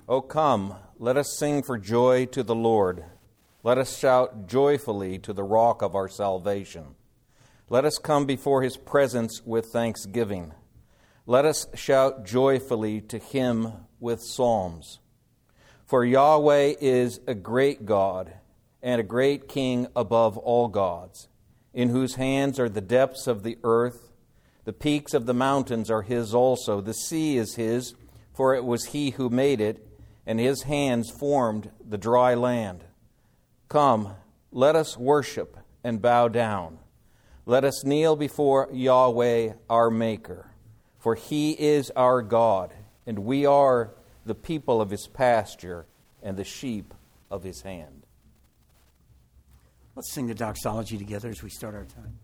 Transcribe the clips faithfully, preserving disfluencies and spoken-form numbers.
O come, let us sing for joy to the Lord. Let us shout joyfully to the rock of our salvation. Let us come before his presence with thanksgiving. Let us shout joyfully to him with psalms. For Yahweh is a great God and a great King above all gods, in whose hands are the depths of the earth. The peaks of the mountains are his also. The sea is his, for it was he who made it, and his hands formed the dry land. Come, let us worship and bow down. Let us kneel before Yahweh our Maker, for he is our God, and we are the people of his pasture and the sheep of his hand. Let's sing the doxology together as we start our time.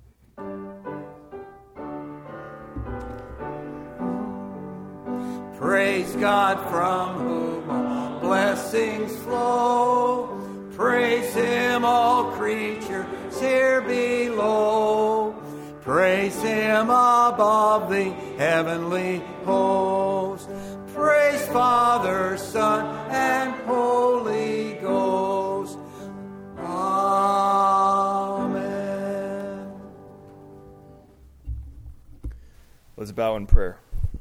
Praise God from whom all blessings flow. Praise him, all creatures here below. Praise him above the heavenly host. Praise Father, Son, and Holy Ghost. Amen. Let's bow in prayer.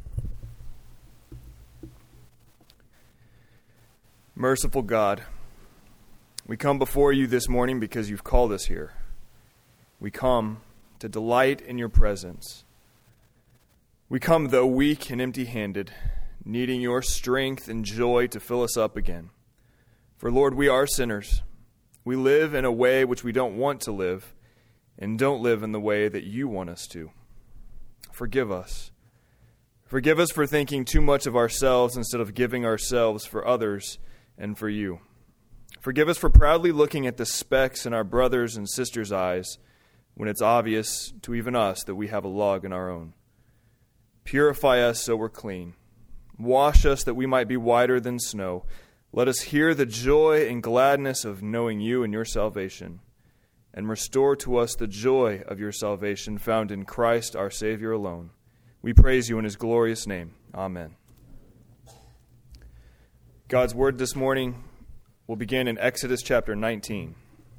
Merciful God, we come before you this morning because you've called us here. We come to delight in your presence. We come, though weak and empty-handed, needing your strength and joy to fill us up again. For, Lord, we are sinners. We live in a way which we don't want to live, and don't live in the way that you want us to. Forgive us. Forgive us for thinking too much of ourselves instead of giving ourselves for others and for you. Forgive us for proudly looking at the specks in our brothers' and sisters' eyes when it's obvious to even us that we have a log in our own. Purify us so we're clean. Wash us that we might be whiter than snow. Let us hear the joy and gladness of knowing you and your salvation, and restore to us the joy of your salvation found in Christ our Savior alone. We praise you in his glorious name. Amen. God's word this morning will begin in Exodus chapter nineteen.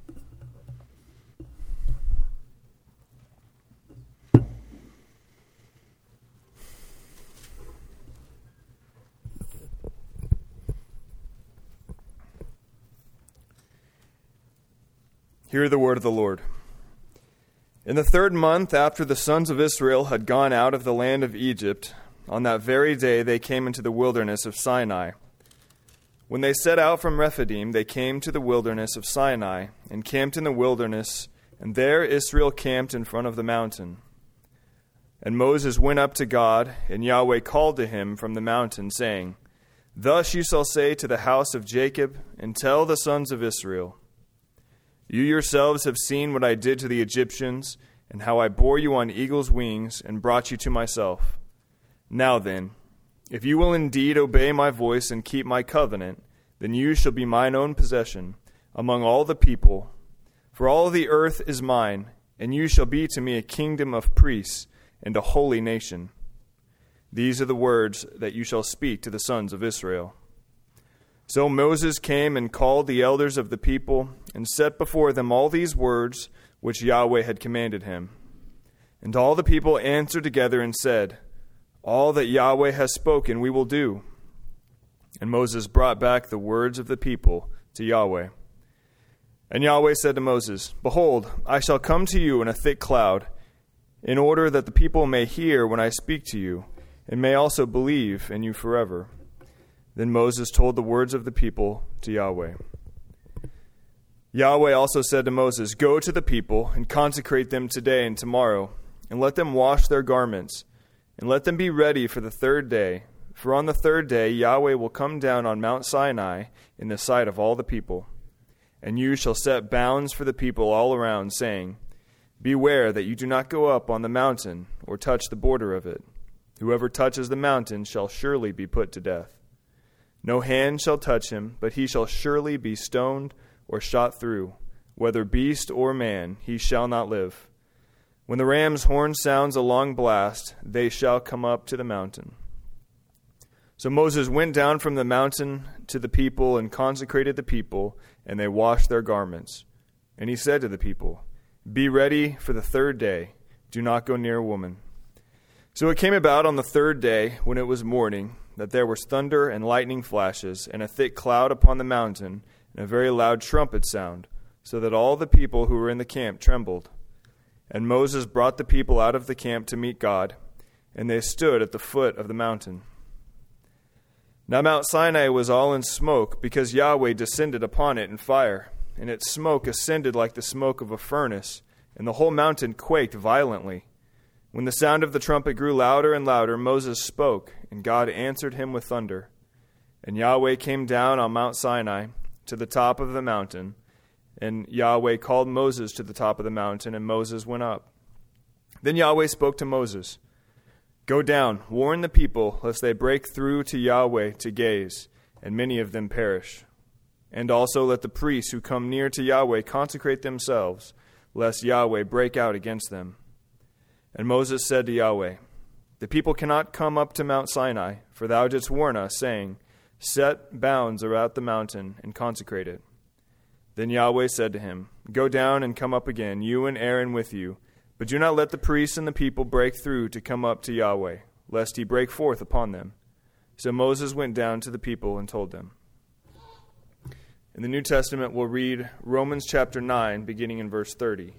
Hear the word of the Lord. In the third month after the sons of Israel had gone out of the land of Egypt, on that very day they came into the wilderness of Sinai. When they set out from Rephidim, they came to the wilderness of Sinai, and camped in the wilderness, and there Israel camped in front of the mountain. And Moses went up to God, and Yahweh called to him from the mountain, saying, Thus you shall say to the house of Jacob, and tell the sons of Israel, You yourselves have seen what I did to the Egyptians, and how I bore you on eagle's wings, and brought you to myself. Now then, if you will indeed obey my voice and keep my covenant, then you shall be mine own possession among all the people. For all the earth is mine, and you shall be to me a kingdom of priests and a holy nation. These are the words that you shall speak to the sons of Israel. So Moses came and called the elders of the people, and set before them all these words which Yahweh had commanded him. And all the people answered together and said, All that Yahweh has spoken we will do. And Moses brought back the words of the people to Yahweh. And Yahweh said to Moses, Behold, I shall come to you in a thick cloud, in order that the people may hear when I speak to you, and may also believe in you forever. Then Moses told the words of the people to Yahweh. Yahweh also said to Moses, Go to the people and consecrate them today and tomorrow, and let them wash their garments, and let them be ready for the third day. For on the third day Yahweh will come down on Mount Sinai in the sight of all the people. And you shall set bounds for the people all around, saying, Beware that you do not go up on the mountain or touch the border of it. Whoever touches the mountain shall surely be put to death. No hand shall touch him, but he shall surely be stoned or shot through. Whether beast or man, he shall not live. When the ram's horn sounds a long blast, they shall come up to the mountain. So Moses went down from the mountain to the people and consecrated the people, and they washed their garments. And he said to the people, "Be ready for the third day. Do not go near a woman." So it came about on the third day, when it was morning, that there was thunder and lightning flashes, and a thick cloud upon the mountain, and a very loud trumpet sound, so that all the people who were in the camp trembled. And Moses brought the people out of the camp to meet God, and they stood at the foot of the mountain. Now Mount Sinai was all in smoke, because Yahweh descended upon it in fire, and its smoke ascended like the smoke of a furnace, and the whole mountain quaked violently. When the sound of the trumpet grew louder and louder, Moses spoke, and God answered him with thunder. And Yahweh came down on Mount Sinai to the top of the mountain, and Yahweh called Moses to the top of the mountain, and Moses went up. Then Yahweh spoke to Moses, "Go down, warn the people, lest they break through to Yahweh to gaze, and many of them perish. And also let the priests who come near to Yahweh consecrate themselves, lest Yahweh break out against them." And Moses said to Yahweh, "The people cannot come up to Mount Sinai, for thou didst warn us, saying, 'Set bounds about the mountain and consecrate it.'" Then Yahweh said to him, "Go down and come up again, you and Aaron with you, but do not let the priests and the people break through to come up to Yahweh, lest he break forth upon them." So Moses went down to the people and told them. In the New Testament, we'll read Romans chapter nine, beginning in verse thirty.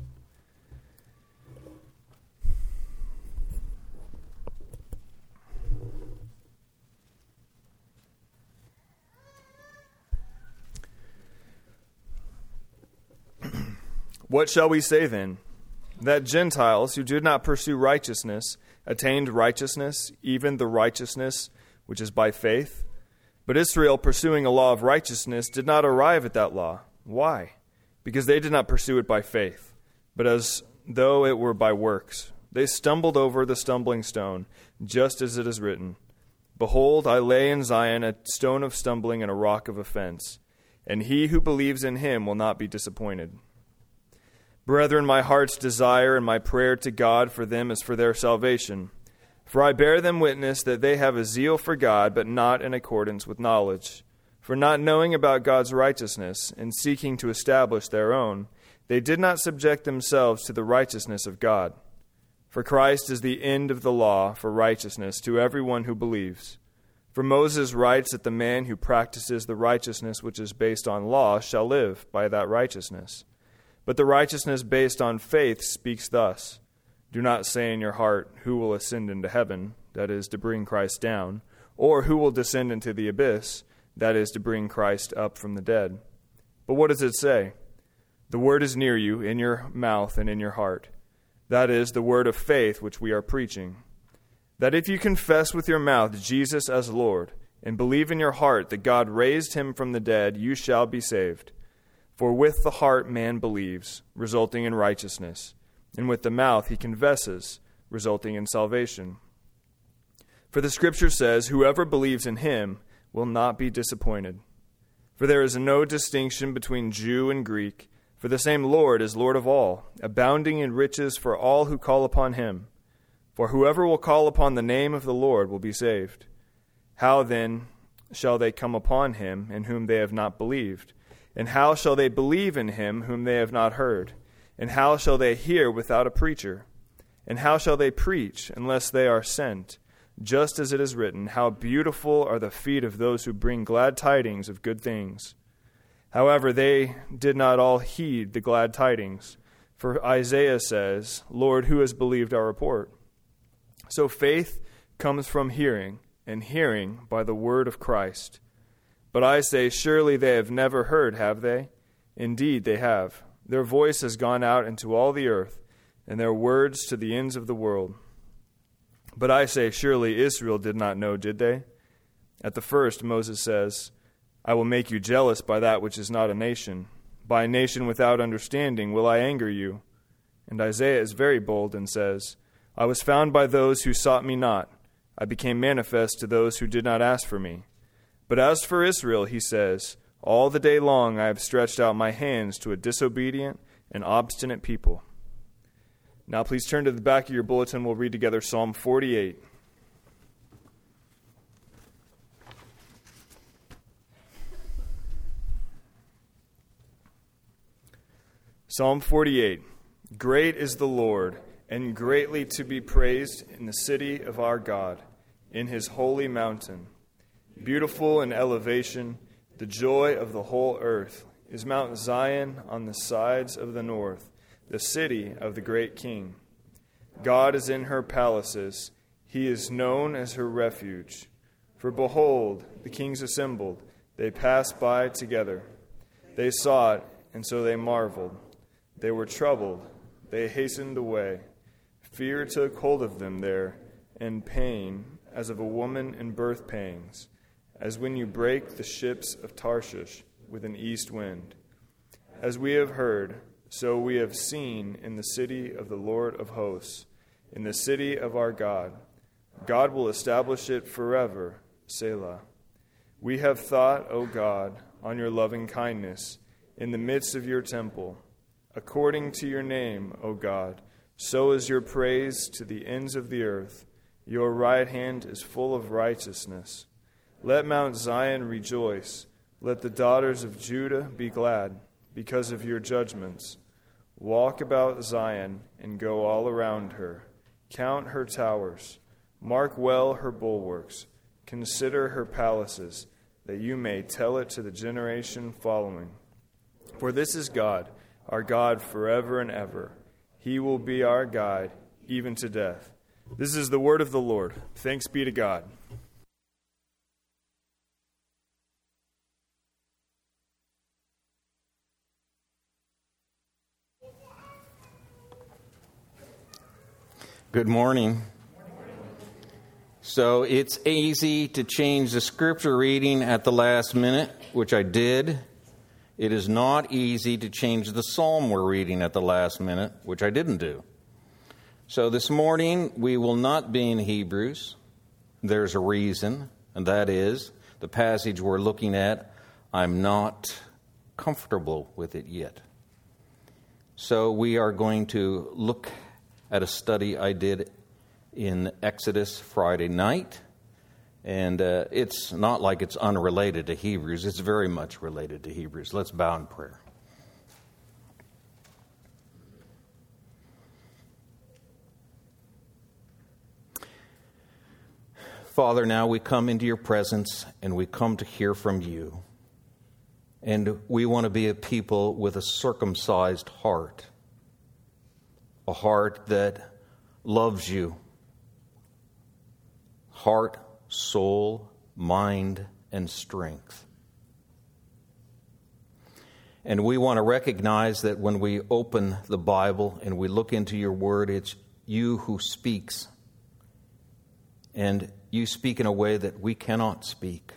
What shall we say then? That Gentiles who did not pursue righteousness attained righteousness, even the righteousness which is by faith? But Israel, pursuing a law of righteousness, did not arrive at that law. Why? Because they did not pursue it by faith, but as though it were by works. They stumbled over the stumbling stone, just as it is written, "Behold, I lay in Zion a stone of stumbling and a rock of offense, and he who believes in him will not be disappointed." Brethren, my heart's desire and my prayer to God for them is for their salvation. For I bear them witness that they have a zeal for God, but not in accordance with knowledge. For not knowing about God's righteousness, and seeking to establish their own, they did not subject themselves to the righteousness of God. For Christ is the end of the law for righteousness to everyone who believes. For Moses writes that the man who practices the righteousness which is based on law shall live by that righteousness. But the righteousness based on faith speaks thus, "Do not say in your heart, 'Who will ascend into heaven?' that is, to bring Christ down, or 'Who will descend into the abyss?' that is, to bring Christ up from the dead. But what does it say? The word is near you, in your mouth and in your heart. That is, the word of faith which we are preaching. That if you confess with your mouth Jesus as Lord, and believe in your heart that God raised him from the dead, you shall be saved. For with the heart man believes, resulting in righteousness, and with the mouth he confesses, resulting in salvation. For the Scripture says, 'Whoever believes in him will not be disappointed.' For there is no distinction between Jew and Greek, for the same Lord is Lord of all, abounding in riches for all who call upon him. For whoever will call upon the name of the Lord will be saved. How then shall they come upon him in whom they have not believed? And how shall they believe in him whom they have not heard? And how shall they hear without a preacher? And how shall they preach unless they are sent? Just as it is written, 'How beautiful are the feet of those who bring glad tidings of good things.' However, they did not all heed the glad tidings. For Isaiah says, 'Lord, who has believed our report?' So faith comes from hearing, and hearing by the word of Christ. But I say, surely they have never heard, have they? Indeed, they have. Their voice has gone out into all the earth, and their words to the ends of the world. But I say, surely Israel did not know, did they? At the first, Moses says, 'I will make you jealous by that which is not a nation. By a nation without understanding will I anger you.' And Isaiah is very bold and says, 'I was found by those who sought me not. I became manifest to those who did not ask for me.' But as for Israel, he says, 'All the day long I have stretched out my hands to a disobedient and obstinate people.'" Now please turn to the back of your bulletin. We'll read together Psalm forty-eight. Psalm forty-eight. Great is the Lord, and greatly to be praised in the city of our God, in his holy mountain. Beautiful in elevation, the joy of the whole earth, is Mount Zion on the sides of the north, the city of the great King. God is in her palaces. He is known as her refuge. For behold, the kings assembled. They passed by together. They saw it, and so they marveled. They were troubled. They hastened away. Fear took hold of them there, and pain, as of a woman in birth pangs, as when you break the ships of Tarshish with an east wind. As we have heard, so we have seen in the city of the Lord of hosts, in the city of our God. God will establish it forever. Selah. We have thought, O God, on your loving kindness in the midst of your temple. According to your name, O God, so is your praise to the ends of the earth. Your right hand is full of righteousness. Let Mount Zion rejoice. Let the daughters of Judah be glad because of your judgments. Walk about Zion and go all around her. Count her towers. Mark well her bulwarks. Consider her palaces, that you may tell it to the generation following. For this is God, our God forever and ever. He will be our guide, even to death. This is the word of the Lord. Thanks be to God. Good morning. So it's easy to change the scripture reading at the last minute, which I did. It is not easy to change the psalm we're reading at the last minute, which I didn't do. So this morning we will not be in Hebrews. There's a reason, and that is the passage we're looking at, I'm not comfortable with it yet. So we are going to look at a study I did in Exodus Friday night. And uh, it's not like it's unrelated to Hebrews. It's very much related to Hebrews. Let's bow in prayer. Father, now we come into your presence and we come to hear from you. And we want to be a people with a circumcised heart. A heart that loves you. Heart, soul, mind, and strength. And we want to recognize that when we open the Bible and we look into your word, it's you who speaks. And you speak in a way that we cannot speak.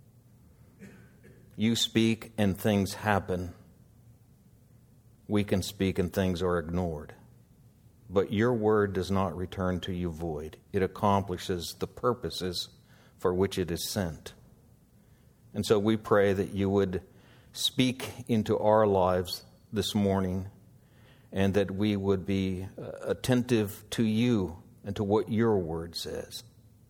You speak and things happen. We can speak and things are ignored. But your word does not return to you void. It accomplishes the purposes for which it is sent. And so we pray that you would speak into our lives this morning and that we would be attentive to you and to what your word says.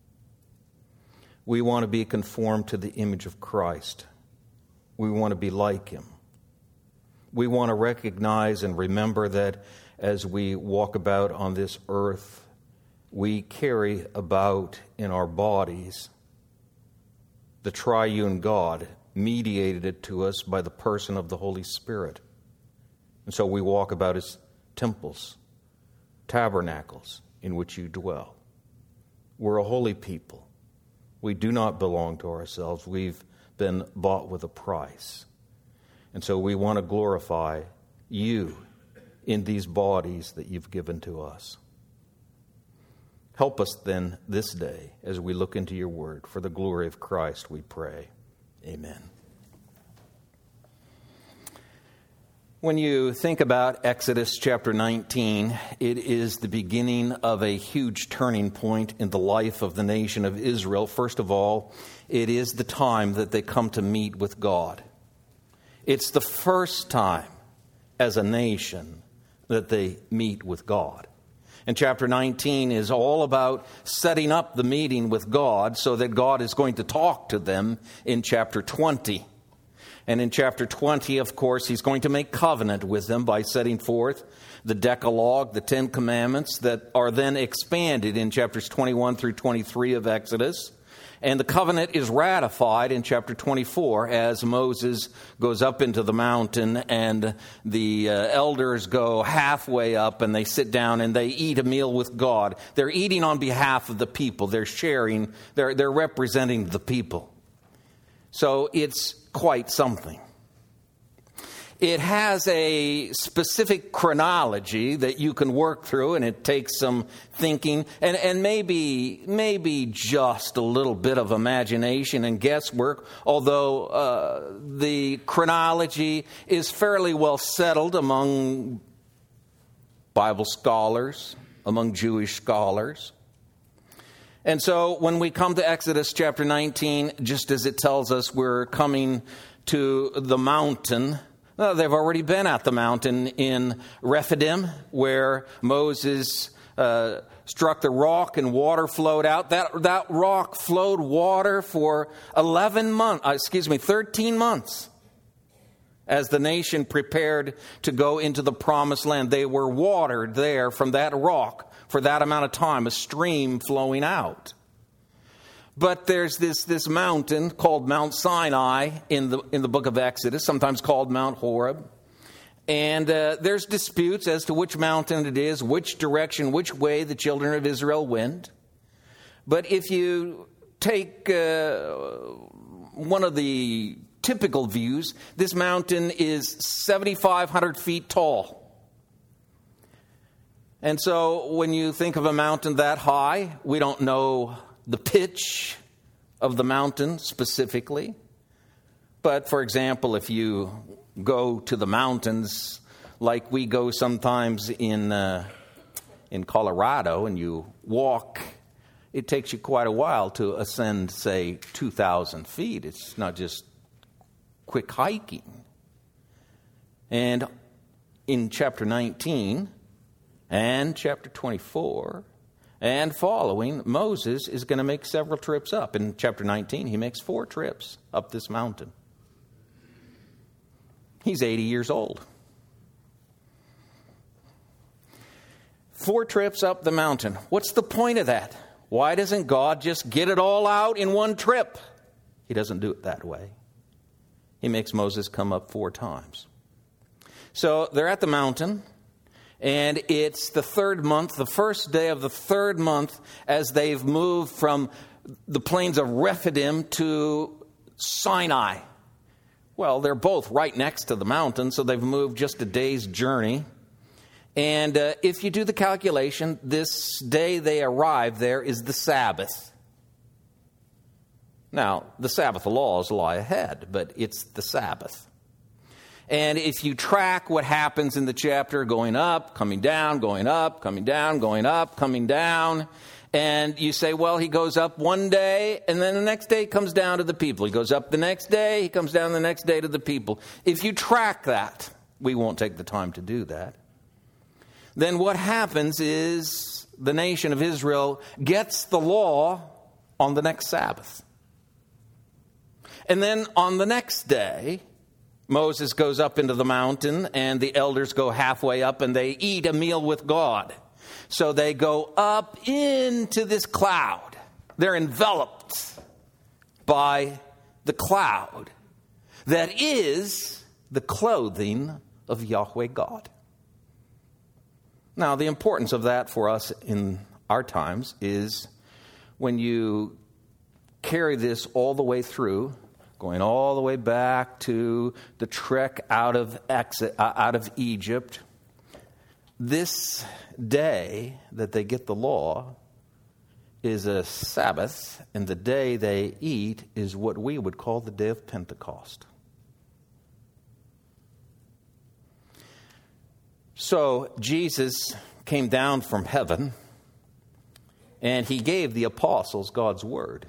We want to be conformed to the image of Christ. We want to be like him. We want to recognize and remember that as we walk about on this earth, we carry about in our bodies the triune God, mediated it to us by the person of the Holy Spirit. And so we walk about as temples, tabernacles in which you dwell. We're a holy people. We do not belong to ourselves. We've been bought with a price. And so we want to glorify you in these bodies that you've given to us. Help us then this day as we look into your word. For the glory of Christ we pray. Amen. When you think about Exodus chapter nineteen, it is the beginning of a huge turning point in the life of the nation of Israel. First of all, it is the time that they come to meet with God. It's the first time as a nation that they meet with God. And chapter nineteen is all about setting up the meeting with God so that God is going to talk to them in chapter twenty. And in chapter twenty, of course, he's going to make covenant with them by setting forth the Decalogue, the Ten Commandments, that are then expanded in chapters twenty-one through twenty-three of Exodus. And the covenant is ratified in chapter twenty-four as Moses goes up into the mountain and the uh, elders go halfway up and they sit down and they eat a meal with God. They're eating on behalf of the people. They're sharing, they're, they're representing the people. So it's quite something. It has a specific chronology that you can work through, and it takes some thinking and, and maybe maybe just a little bit of imagination and guesswork, although uh, the chronology is fairly well settled among Bible scholars, among Jewish scholars. And so when we come to Exodus chapter nineteen, just as it tells us we're coming to the mountain, well, they've already been at the mountain in Rephidim, where Moses uh, struck the rock and water flowed out. That that rock flowed water for eleven months, uh, excuse me, thirteen months. As the nation prepared to go into the promised land, they were watered there from that rock for that amount of time, a stream flowing out. But there's this, this mountain called Mount Sinai in the in the book of Exodus, sometimes called Mount Horeb. And uh, there's disputes as to which mountain it is, which direction, which way the children of Israel went. But if you take uh, one of the typical views, this mountain is seventy-five hundred feet tall. And so when you think of a mountain that high, we don't know the pitch of the mountain specifically. But for example, if you go to the mountains like we go sometimes in uh, in Colorado and you walk, it takes you quite a while to ascend, say, two thousand feet. It's not just quick hiking. And in chapter nineteen and chapter twenty-four and following, Moses is going to make several trips up. In chapter nineteen, he makes four trips up this mountain. He's eighty years old. Four trips up the mountain. What's the point of that? Why doesn't God just get it all out in one trip? He doesn't do it that way. He makes Moses come up four times. So they're at the mountain. And it's the third month, the first day of the third month, as they've moved from the plains of Rephidim to Sinai. Well, they're both right next to the mountain, so they've moved just a day's journey. And uh, if you do the calculation, this day they arrive there is the Sabbath. Now, the Sabbath laws lie ahead, but it's the Sabbath. And if you track what happens in the chapter, going up, coming down, going up, coming down, going up, coming down, and you say, well, he goes up one day, and then the next day he comes down to the people. He goes up the next day, he comes down the next day to the people. If you track that, we won't take the time to do that, then what happens is the nation of Israel gets the law on the next Sabbath. And then on the next day, Moses goes up into the mountain and the elders go halfway up and they eat a meal with God. So they go up into this cloud. They're enveloped by the cloud that is the clothing of Yahweh God. Now, the importance of that for us in our times is when you carry this all the way through, going all the way back to the trek out of exit, uh, out of Egypt. This day that they get the law is a Sabbath, and the day they eat is what we would call the day of Pentecost. So Jesus came down from heaven, and he gave the apostles God's word.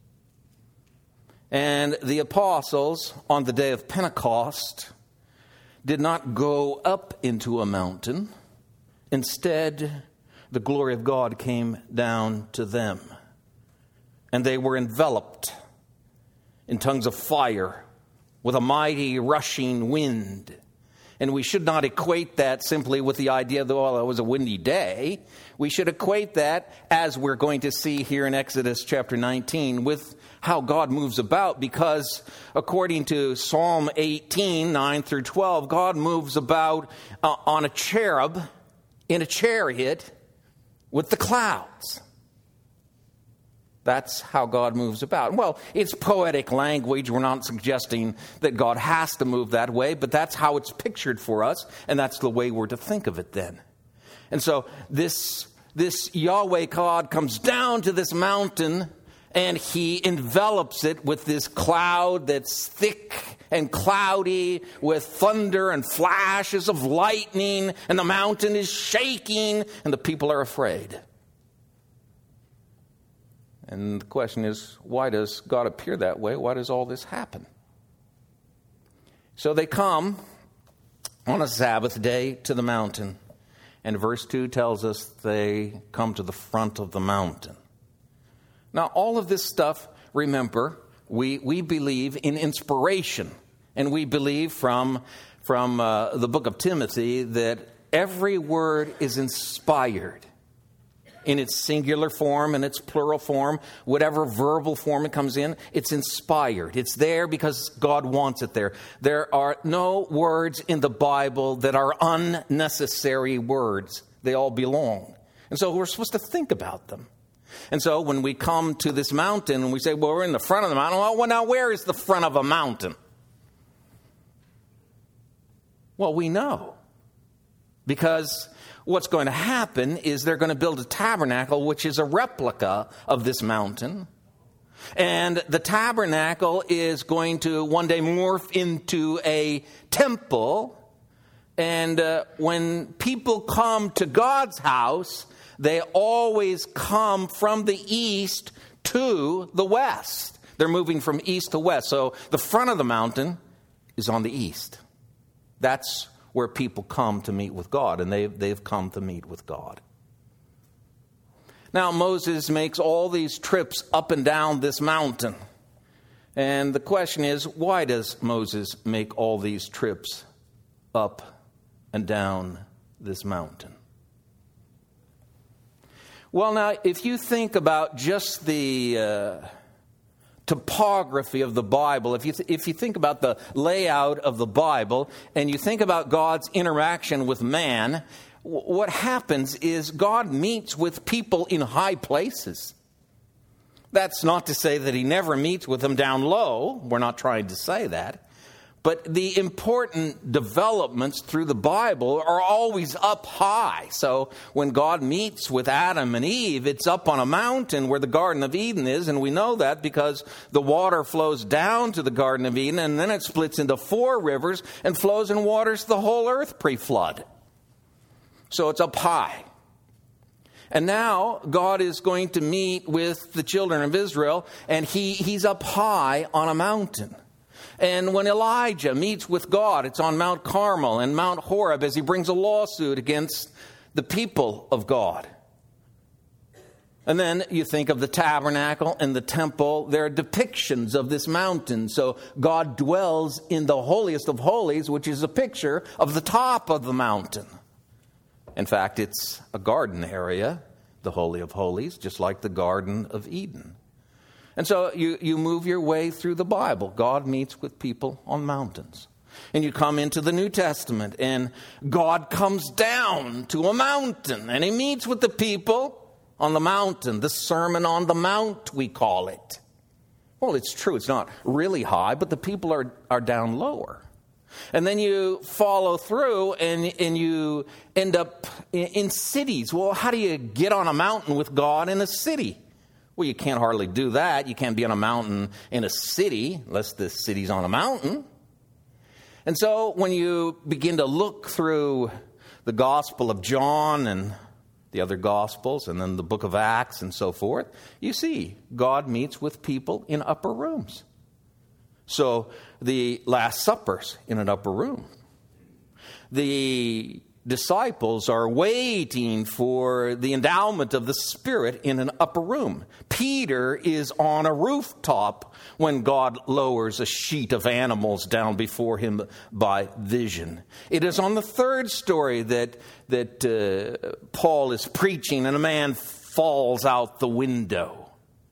And the apostles, on the day of Pentecost, did not go up into a mountain. Instead, the glory of God came down to them. And they were enveloped in tongues of fire, with a mighty rushing wind. And we should not equate that simply with the idea that, well, it was a windy day. We should equate that, as we're going to see here in Exodus chapter nineteen, with how God moves about, because according to Psalm eighteen, nine through twelve, God moves about uh, on a cherub in a chariot with the clouds. That's how God moves about. Well, it's poetic language. We're not suggesting that God has to move that way, but that's how it's pictured for us, and that's the way we're to think of it then. And so this, this Yahweh God comes down to this mountain, and he envelops it with this cloud that's thick and cloudy, with thunder and flashes of lightning, and the mountain is shaking, and the people are afraid. And the question is, why does God appear that way? Why does all this happen? So they come on a Sabbath day to the mountain. And verse two tells us they come to the front of the mountain. Now, all of this stuff, remember, we, we believe in inspiration. And we believe from, from uh, the book of Timothy that every word is inspired. In its singular form and its plural form, whatever verbal form it comes in, it's inspired. It's there because God wants it there. There are no words in the Bible that are unnecessary words. They all belong. And so we're supposed to think about them. And so when we come to this mountain and we say, well, we're in the front of the mountain. Well, now where is the front of a mountain? Well, we know. Because what's going to happen is they're going to build a tabernacle, which is a replica of this mountain. And the tabernacle is going to one day morph into a temple. And uh, when people come to God's house, they always come from the east to the west. They're moving from east to west. So the front of the mountain is on the east. That's where people come to meet with God, and they've, they've come to meet with God. Now, Moses makes all these trips up and down this mountain. And the question is, why does Moses make all these trips up and down this mountain? Well, now, if you think about just the uh, topography of the Bible, if you th- if you think about the layout of the Bible, and you think about God's interaction with man, w- what happens is God meets with people in high places. That's not to say that he never meets with them down low. We're not trying to say that. But the important developments through the Bible are always up high. So when God meets with Adam and Eve, it's up on a mountain where the Garden of Eden is. And we know that because the water flows down to the Garden of Eden, and then it splits into four rivers and flows and waters the whole earth pre-flood. So it's up high. And now God is going to meet with the children of Israel, and he, he's up high on a mountain. And when Elijah meets with God, it's on Mount Carmel and Mount Horeb as he brings a lawsuit against the people of God. And then you think of the tabernacle and the temple. There are depictions of this mountain. So God dwells in the holiest of holies, which is a picture of the top of the mountain. In fact, it's a garden area, the Holy of Holies, just like the Garden of Eden. And so you, you move your way through the Bible. God meets with people on mountains. And you come into the New Testament, and God comes down to a mountain, and he meets with the people on the mountain. The Sermon on the Mount, we call it. Well, it's true. It's not really high, but the people are, are down lower. And then you follow through, and, and you end up in, in cities. Well, how do you get on a mountain with God in a city? Well, you can't hardly do that. You can't be on a mountain in a city unless the city's on a mountain. And so when you begin to look through the Gospel of John and the other Gospels and then the book of Acts and so forth, you see God meets with people in upper rooms. So the Last Supper's in an upper room. The disciples are waiting for the endowment of the Spirit in an upper room. Peter is on a rooftop when God lowers a sheet of animals down before him by vision. It is on the third story that, that uh, Paul is preaching and a man falls out the window.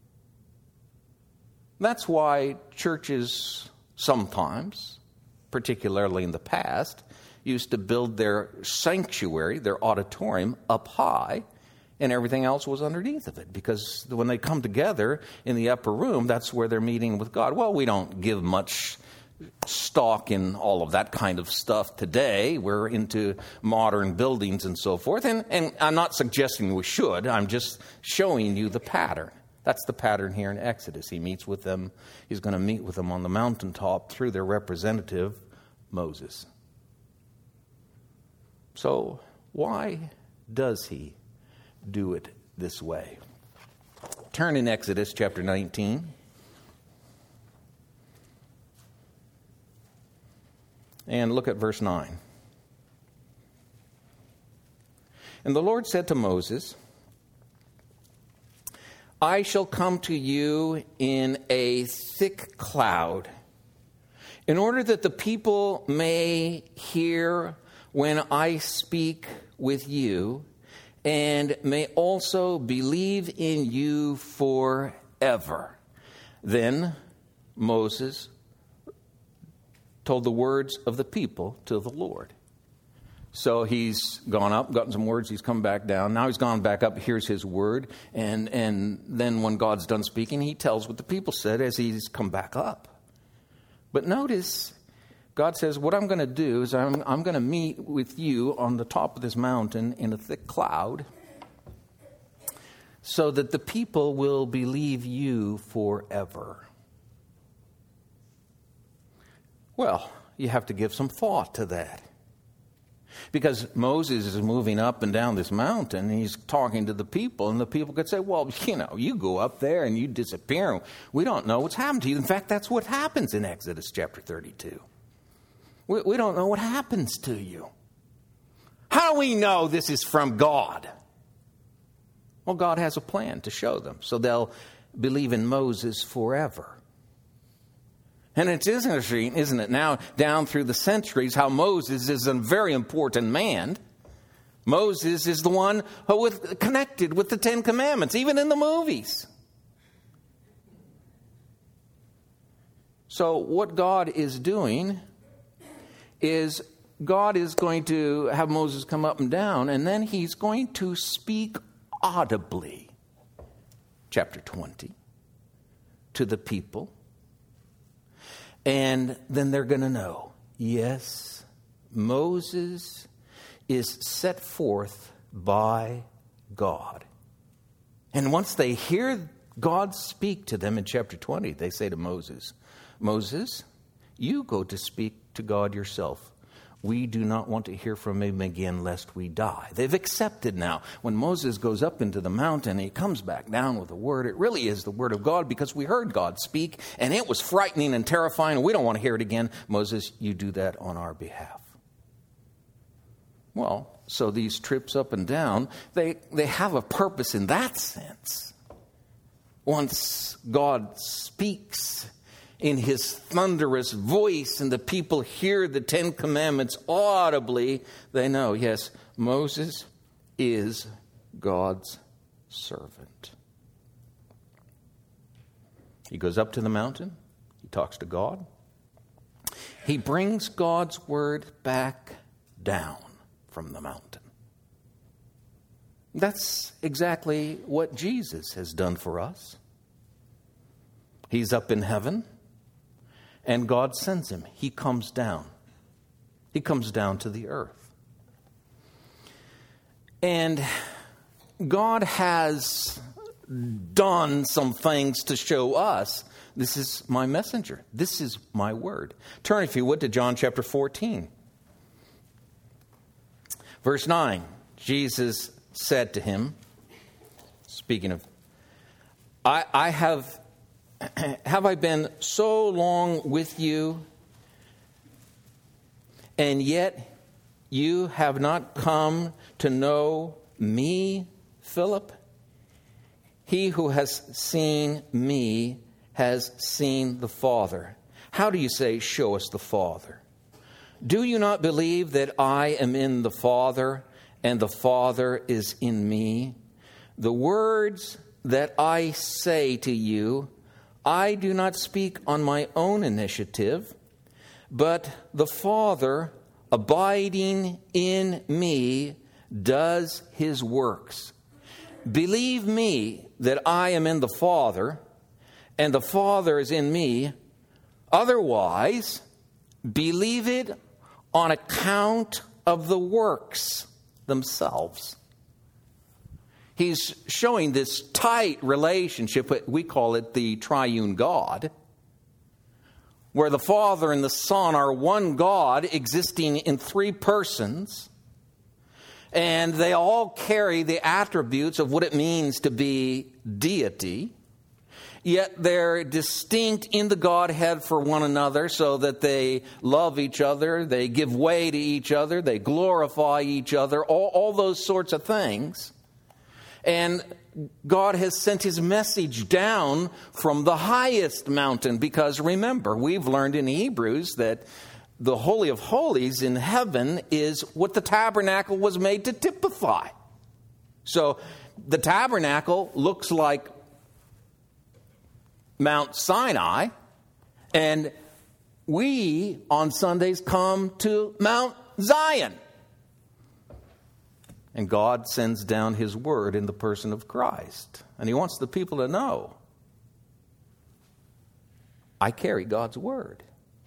That's why churches sometimes, particularly in the past, used to build their sanctuary, their auditorium, up high, and everything else was underneath of it. Because when they come together in the upper room, that's where they're meeting with God. Well, we don't give much stock in all of that kind of stuff today. We're into modern buildings and so forth. And, and I'm not suggesting we should. I'm just showing you the pattern. That's the pattern here in Exodus. He meets with them. He's going to meet with them on the mountaintop through their representative, Moses. So why does he do it this way? Turn in Exodus chapter nineteen. And look at verse nine. And the Lord said to Moses, I shall come to you in a thick cloud, in order that the people may hear when I speak with you, and may also believe in you forever. Then Moses told the words of the people to the Lord. So he's gone up, gotten some words, he's come back down. Now he's gone back up, here's his word. And, and then when God's done speaking, he tells what the people said as he's come back up. But notice, God says, what I'm going to do is I'm, I'm going to meet with you on the top of this mountain in a thick cloud so that the people will believe you forever. Well, you have to give some thought to that. Because Moses is moving up and down this mountain, and he's talking to the people, and the people could say, well, you know, you go up there and you disappear. We don't know what's happened to you. In fact, that's what happens in Exodus chapter thirty-two. We, we don't know what happens to you. How do we know this is from God? Well, God has a plan to show them, so they'll believe in Moses forever. And it's interesting, isn't it, now down through the centuries, how Moses is a very important man. Moses is the one who was connected with the Ten Commandments, even in the movies. So what God is doing is God is going to have Moses come up and down, and then he's going to speak audibly, chapter twenty, to the people. And then they're going to know, yes, Moses is set forth by God. And once they hear God speak to them in chapter twenty, they say to Moses, Moses, you go to speak to God yourself. We do not want to hear from him again lest we die. They've accepted now. When Moses goes up into the mountain, he comes back down with a word. It really is the word of God because we heard God speak, and it was frightening and terrifying, and we don't want to hear it again. Moses, you do that on our behalf. Well, so these trips up and down, they, they have a purpose in that sense. Once God speaks in his thunderous voice, and the people hear the Ten Commandments audibly, they know, yes, Moses is God's servant. He goes up to the mountain. He talks to God. He brings God's word back down from the mountain. That's exactly what Jesus has done for us. He's up in heaven. And God sends him. He comes down. He comes down to the earth. And God has done some things to show us, this is my messenger. This is my word. Turn, if you would, to John chapter fourteen. Verse nine. Jesus said to him, speaking of, I, I have... Have I been so long with you, and yet you have not come to know me, Philip? He who has seen me has seen the Father. How do you say, show us the Father? Do you not believe that I am in the Father and the Father is in me? The words that I say to you, I do not speak on my own initiative, but the Father abiding in me does his works. Believe me that I am in the Father, and the Father is in me. Otherwise, believe it on account of the works themselves. He's showing this tight relationship, we call it the triune God, where the Father and the Son are one God existing in three persons, and they all carry the attributes of what it means to be deity, yet they're distinct in the Godhead for one another so that they love each other, they give way to each other, they glorify each other, all, all those sorts of things. And God has sent his message down from the highest mountain because, remember, we've learned in Hebrews that the Holy of Holies in heaven is what the tabernacle was made to typify. So the tabernacle looks like Mount Sinai, and we on Sundays come to Mount Zion. And God sends down his word in the person of Christ. And he wants the people to know, I carry God's word.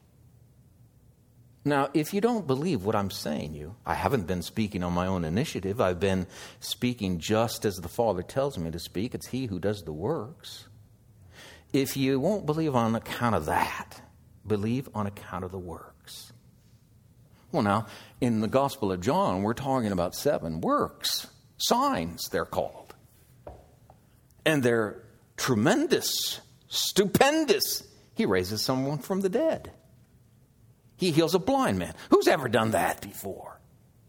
Now, if you don't believe what I'm saying you, I haven't been speaking on my own initiative. I've been speaking just as the Father tells me to speak. It's he who does the works. If you won't believe on account of that, believe on account of the works. Well, now, in the Gospel of John, we're talking about seven works, signs they're called. And they're tremendous, stupendous. He raises someone from the dead. He heals a blind man. Who's ever done that before?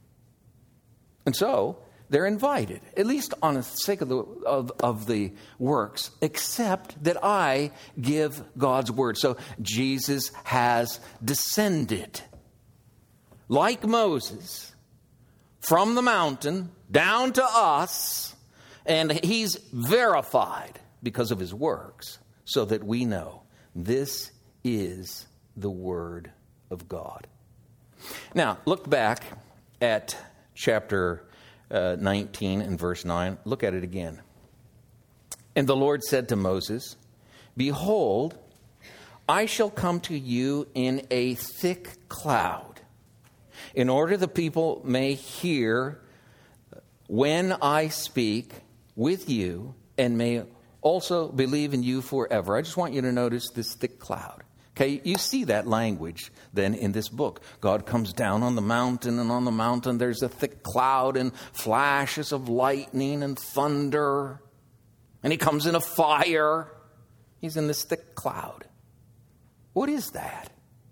And so, they're invited, at least on the sake of the, of, of the works, except that I give God's word. So, Jesus has descended like Moses, from the mountain down to us, and he's verified because of his works, so that we know this is the word of God. Now, look back at chapter uh, nineteen and verse nine. Look at it again. And the Lord said to Moses, behold, I shall come to you in a thick cloud, in order the people may hear when I speak with you and may also believe in you forever. I just want you to notice this thick cloud. Okay, you see that language then in this book. God comes down on the mountain, and on the mountain there's a thick cloud and flashes of lightning and thunder. And he comes in a fire. He's in this thick cloud. What is that?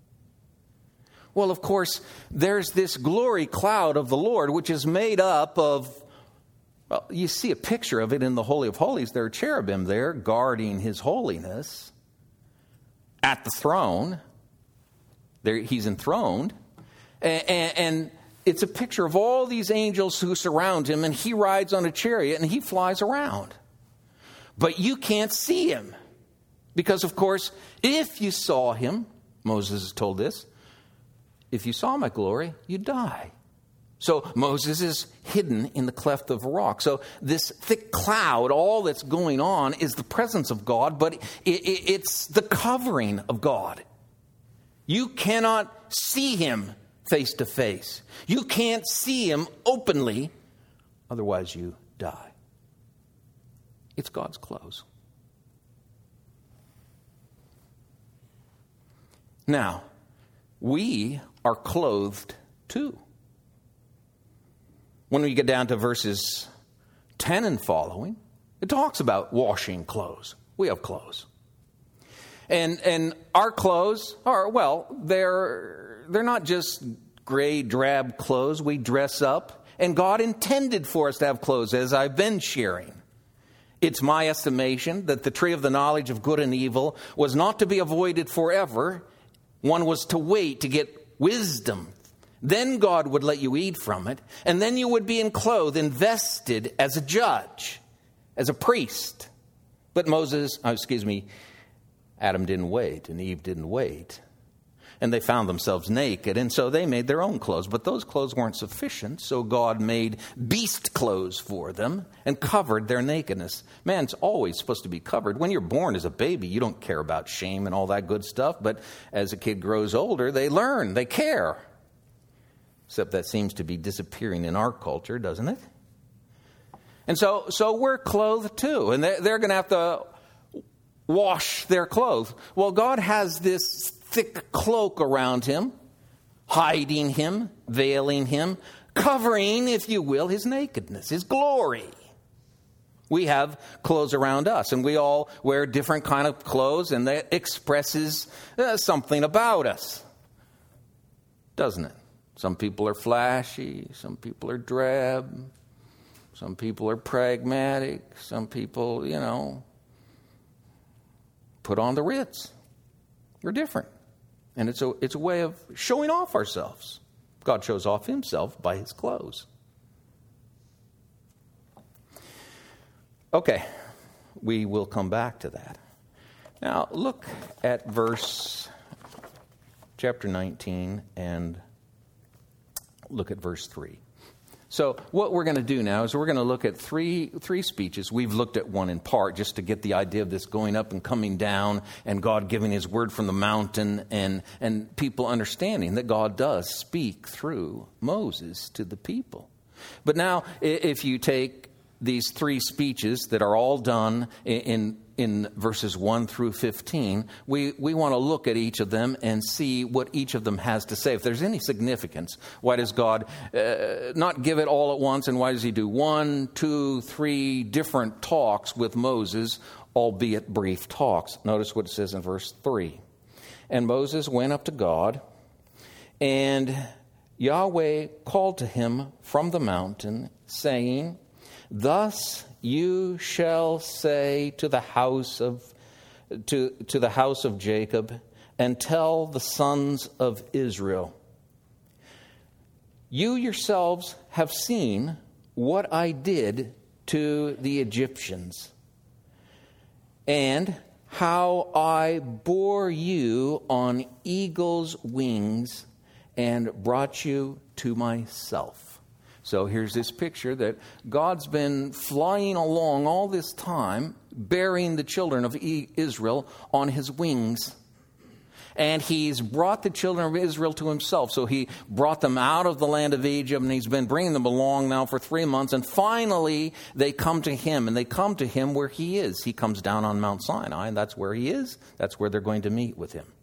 Well, of course, there's this glory cloud of the Lord, which is made up of, well, you see a picture of it in the Holy of Holies. There are cherubim there guarding his holiness at the throne. There, he's enthroned. And, and, and it's a picture of all these angels who surround him, and he rides on a chariot and he flies around. But you can't see him. Because, of course, if you saw him, Moses is told this, if you saw my glory, you'd die. So Moses is hidden in the cleft of a rock. So this thick cloud, all that's going on is the presence of God, but it, it, it's the covering of God. You cannot see him face to face. You can't see him openly, otherwise you die. It's God's clothes. Now, we are clothed too. When we get down to verses ten and following, it talks about washing clothes. We have clothes. And and our clothes are, well, they're they're not just gray, drab clothes. We dress up. And God intended for us to have clothes, as I've been sharing. It's my estimation that the tree of the knowledge of good and evil was not to be avoided forever. One was to wait to get wisdom. Then God would let you eat from it. And then you would be enclothed, invested as a judge, as a priest. But Moses, oh, excuse me, Adam didn't wait and Eve didn't wait. And they found themselves naked, and so they made their own clothes. But those clothes weren't sufficient, so God made beast clothes for them and covered their nakedness. Man's always supposed to be covered. When you're born as a baby, you don't care about shame and all that good stuff. But as a kid grows older, they learn, they care. Except that seems to be disappearing in our culture, doesn't it? And so so we're clothed too, and they're, they're going to have to wash their clothes. Well, God has this thick cloak around him, hiding him, veiling him, covering, if you will, his nakedness, his glory. We have clothes around us, and we all wear different kind of clothes, and that expresses uh, something about us, doesn't it? Some people are flashy, some people are drab, some people are pragmatic, some people, you know, put on the Ritz. We're different. And it's a, it's a way of showing off ourselves. God shows off himself by his clothes. Okay, we will come back to that. Now, look at verse, chapter nineteen, and look at verse three. So what we're going to do now is we're going to look at three three speeches. We've looked at one in part just to get the idea of this going up and coming down and God giving his word from the mountain and, and people understanding that God does speak through Moses to the people. But now if you take these three speeches that are all done in, in in verses one through fifteen, we, we want to look at each of them and see what each of them has to say. If there's any significance, why does God uh, not give it all at once? And why does he do one, two, three different talks with Moses, albeit brief talks? Notice what it says in verse three. And Moses went up to God, and Yahweh called to him from the mountain, saying, Thus you shall say to the house of to, to the house of Jacob, and tell the sons of Israel, you yourselves have seen what I did to the Egyptians, and how I bore you on eagle's wings and brought you to myself. So here's this picture that God's been flying along all this time, bearing the children of Israel on his wings. And he's brought the children of Israel to himself. So he brought them out of the land of Egypt, and he's been bringing them along now for three months. And finally, they come to him, and they come to him where he is. He comes down on Mount Sinai, and that's where he is. That's where they're going to meet with him.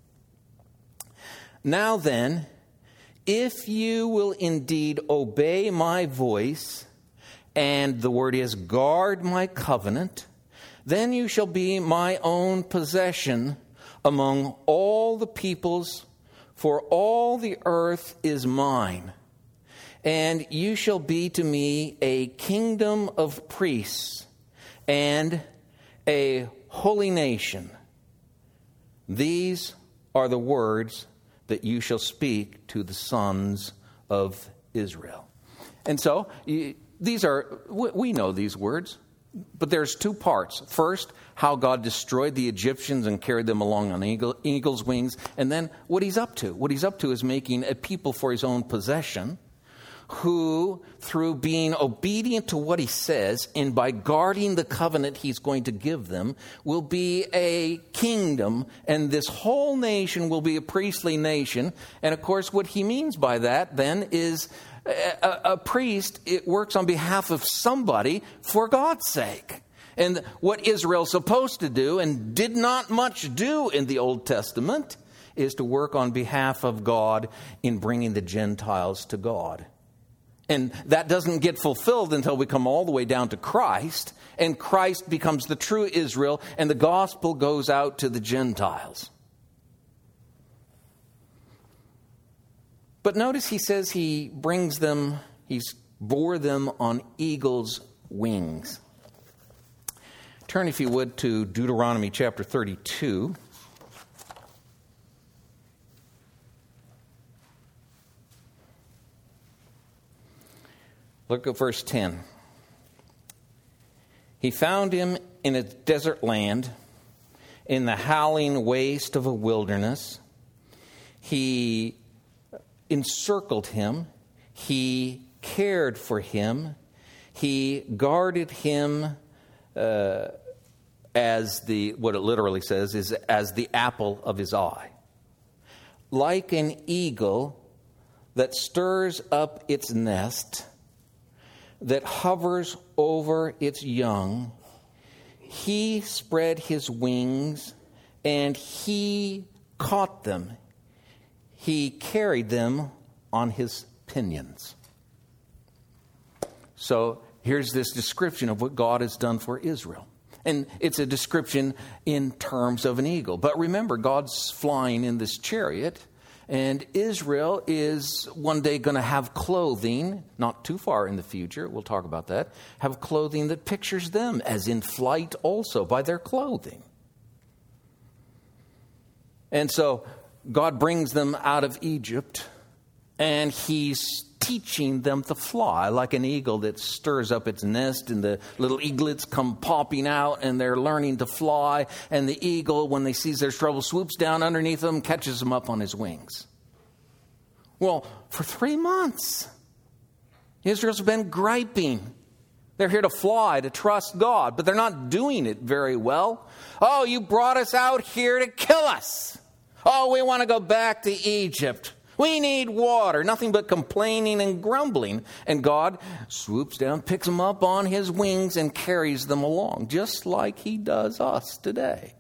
Now then, if you will indeed obey my voice, and the word is guard my covenant, then you shall be my own possession among all the peoples, for all the earth is mine. And you shall be to me a kingdom of priests and a holy nation. These are the words that you shall speak to the sons of Israel. And so, these are, we know these words, but there's two parts. First, how God destroyed the Egyptians and carried them along on eagle, eagle's wings. And then what he's up to. What he's up to is making a people for his own possession, who, through being obedient to what he says and by guarding the covenant he's going to give them, will be a kingdom, and this whole nation will be a priestly nation. And of course, what he means by that then is a, a priest, it works on behalf of somebody for God's sake. And what Israel's supposed to do, and did not much do in the Old Testament, is to work on behalf of God in bringing the Gentiles to God. And that doesn't get fulfilled until we come all the way down to Christ, and Christ becomes the true Israel, and the gospel goes out to the Gentiles. But notice he says he brings them, he's bore them on eagle's wings. Turn, if you would, to Deuteronomy chapter thirty-two. Look at verse ten. He found him in a desert land, in the howling waste of a wilderness. He encircled him. He cared for him. He guarded him uh, as the, what it literally says, is as the apple of his eye. Like an eagle that stirs up its nest, that hovers over its young, he spread his wings and he caught them. He carried them on his pinions. So here's this description of what God has done for Israel. And it's a description in terms of an eagle. But remember, God's flying in this chariot, and Israel is one day going to have clothing, not too far in the future, we'll talk about that, have clothing that pictures them as in flight also by their clothing. And so God brings them out of Egypt, and he's teaching them to fly like an eagle that stirs up its nest, and the little eaglets come popping out and they're learning to fly, and the eagle, when they sees their trouble, swoops down underneath them, catches them up on his wings. Well, for three months, Israel's been griping. They're here to fly, to trust God, but they're not doing it very well. Oh, you brought us out here to kill us. Oh, we want to go back to Egypt. We need water. Nothing but complaining and grumbling. And God swoops down, picks them up on his wings, and carries them along, just like he does us today.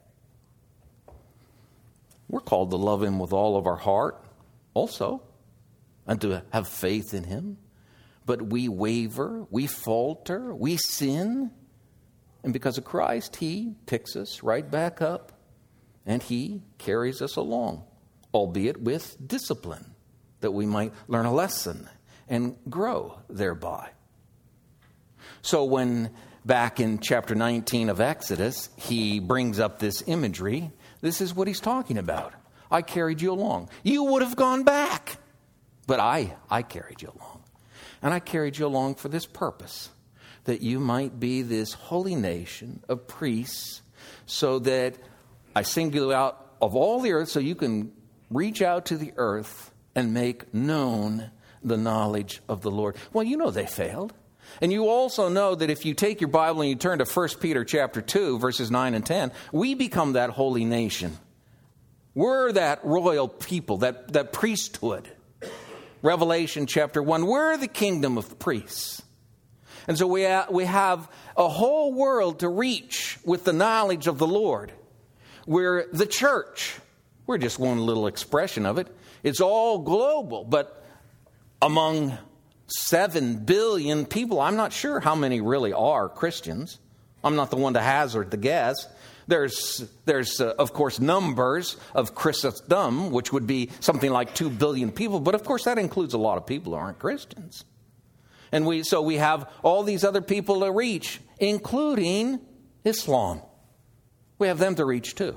We're called to love him with all of our heart also, and to have faith in him. But we waver, we falter, we sin. And because of Christ, he picks us right back up, and he carries us along, albeit with discipline, that we might learn a lesson and grow thereby. So when back in chapter nineteen of Exodus, he brings up this imagery, this is what he's talking about. I carried you along. You would have gone back, but I, I carried you along. And I carried you along for this purpose, that you might be this holy nation of priests, so that I single you out of all the earth so you can reach out to the earth and make known the knowledge of the Lord. Well, you know they failed. And you also know that if you take your Bible and you turn to First Peter chapter two, verses nine and ten, we become that holy nation. We're that royal people, that, that priesthood. Revelation chapter one, we're the kingdom of priests. And so we, ha- we have a whole world to reach with the knowledge of the Lord. We're the church. We're just one little expression of it. It's all global, but among seven billion people, I'm not sure how many really are Christians. I'm not the one to hazard the guess. There's, there's uh, of course, numbers of Christendom, which would be something like two billion people. But, of course, that includes a lot of people who aren't Christians. And we so we have all these other people to reach, including Islam. We have them to reach, too.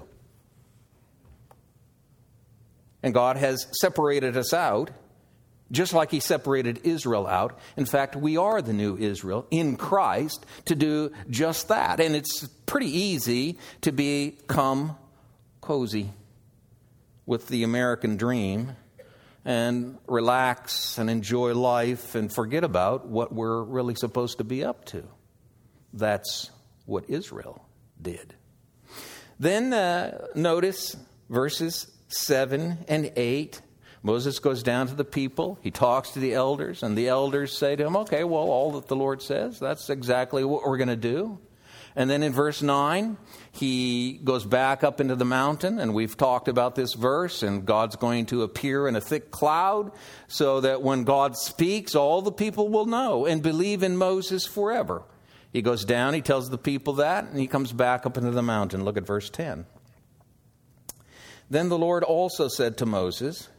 And God has separated us out, just like he separated Israel out. In fact, we are the new Israel in Christ to do just that. And it's pretty easy to become cozy with the American dream and relax and enjoy life and forget about what we're really supposed to be up to. That's what Israel did. Then uh, notice verses seven and eight. Moses goes down to the people. He talks to the elders, and the elders say to him, okay, well, all that the Lord says, that's exactly what we're going to do. And then in verse nine, he goes back up into the mountain, and we've talked about this verse, and God's going to appear in a thick cloud so that when God speaks, all the people will know and believe in Moses forever. He goes down, he tells the people that, and he comes back up into the mountain. Look at verse ten. Then the Lord also said to Moses,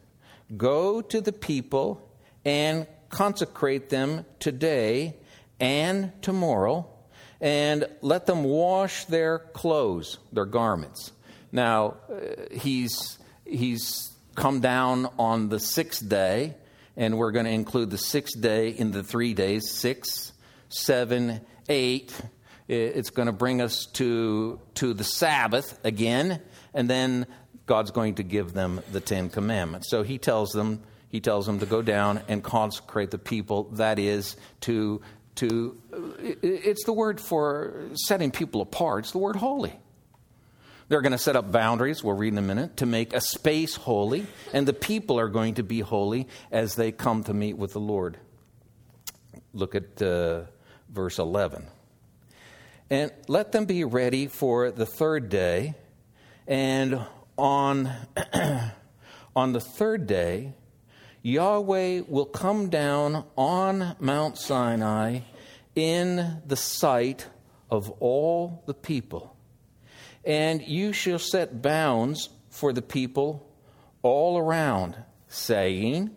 Go to the people and consecrate them today and tomorrow, and let them wash their clothes, their garments. Now, uh, he's he's come down on the sixth day, and we're going to include the sixth day in the three days, six, seven, eight. It's going to bring us to to the Sabbath again, and then God's going to give them the Ten Commandments. So he tells them he tells them to go down and consecrate the people. That is to to it's the word for setting people apart. It's the word holy. They're going to set up boundaries, we'll read in a minute, to make a space holy, and the people are going to be holy as they come to meet with the Lord. Look at uh, verse eleven. And let them be ready for the third day, and on, on the third day, Yahweh will come down on Mount Sinai in the sight of all the people. And you shall set bounds for the people all around, saying,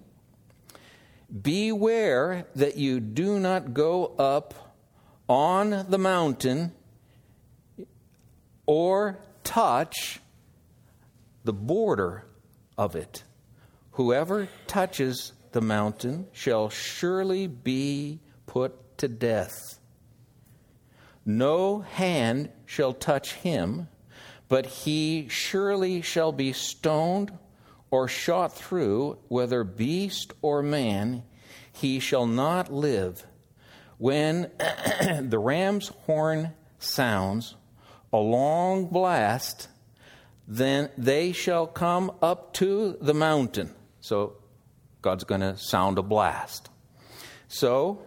beware that you do not go up on the mountain or touch the border of it. Whoever touches the mountain shall surely be put to death. No hand shall touch him, but he surely shall be stoned or shot through, whether beast or man, he shall not live. When the ram's horn sounds a long blast, then they shall come up to the mountain. So God's going to sound a blast. So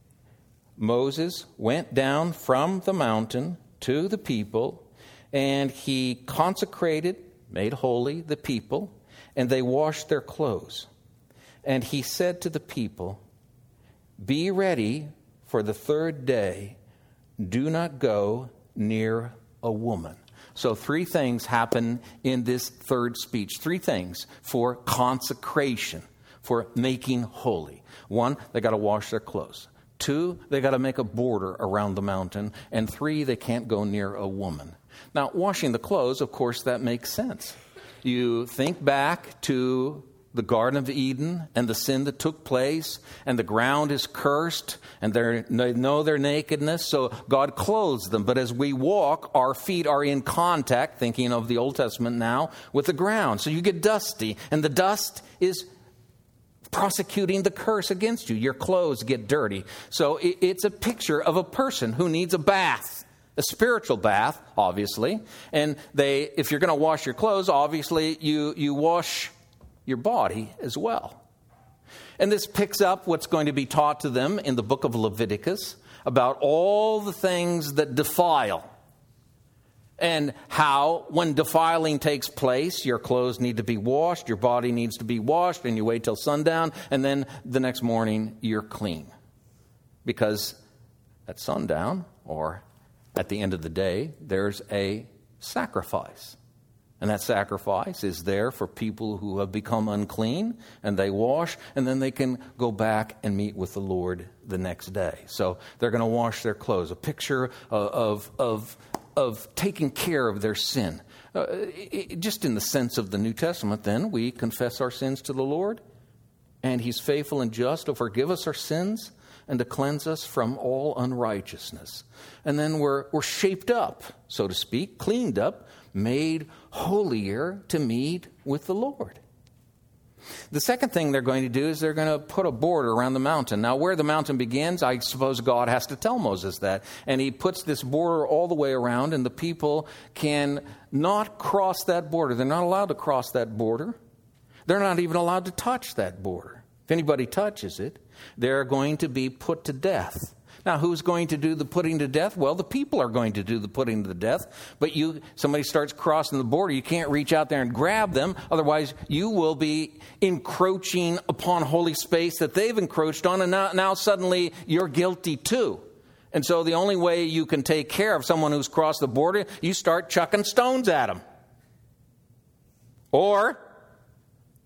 Moses went down from the mountain to the people, and he consecrated, made holy the people, and they washed their clothes. And he said to the people, be ready for the third day. Do not go near a woman. So three things happen in this third speech. Three things for consecration, for making holy. One, they got to wash their clothes. Two, they got to make a border around the mountain. And three, they can't go near a woman. Now, washing the clothes, of course, that makes sense. You think back to the Garden of Eden and the sin that took place, and the ground is cursed, and they know their nakedness, so God clothes them. But as we walk, our feet are in contact, thinking of the Old Testament now, with the ground. So you get dusty, and the dust is prosecuting the curse against you. Your clothes get dirty. So it's a picture of a person who needs a bath. A spiritual bath, obviously. And they, if you're going to wash your clothes, obviously you, you wash your body as well. And this picks up what's going to be taught to them in the book of Leviticus about all the things that defile. And how, when defiling takes place, your clothes need to be washed, your body needs to be washed, and you wait till sundown, and then the next morning you're clean. Because at sundown, or at the end of the day, there's a sacrifice. And that sacrifice is there for people who have become unclean, and they wash, and then they can go back and meet with the Lord the next day. So they're going to wash their clothes, a picture of of of taking care of their sin. Uh, it, just in the sense of the New Testament, then, we confess our sins to the Lord, and He's faithful and just to forgive us our sins and to cleanse us from all unrighteousness. And then we're we're shaped up, so to speak, cleaned up, made holier to meet with the Lord. The second thing they're going to do is they're going to put a border around the mountain. Now, where the mountain begins, I suppose God has to tell Moses that. And he puts this border all the way around, and the people can not cross that border. They're not allowed to cross that border. They're not even allowed to touch that border. If anybody touches it, they're going to be put to death. Now, who's going to do the putting to death? Well, the people are going to do the putting to death. But you, somebody starts crossing the border, you can't reach out there and grab them. Otherwise, you will be encroaching upon holy space that they've encroached on. And now, now suddenly you're guilty too. And so the only way you can take care of someone who's crossed the border, you start chucking stones at them. Or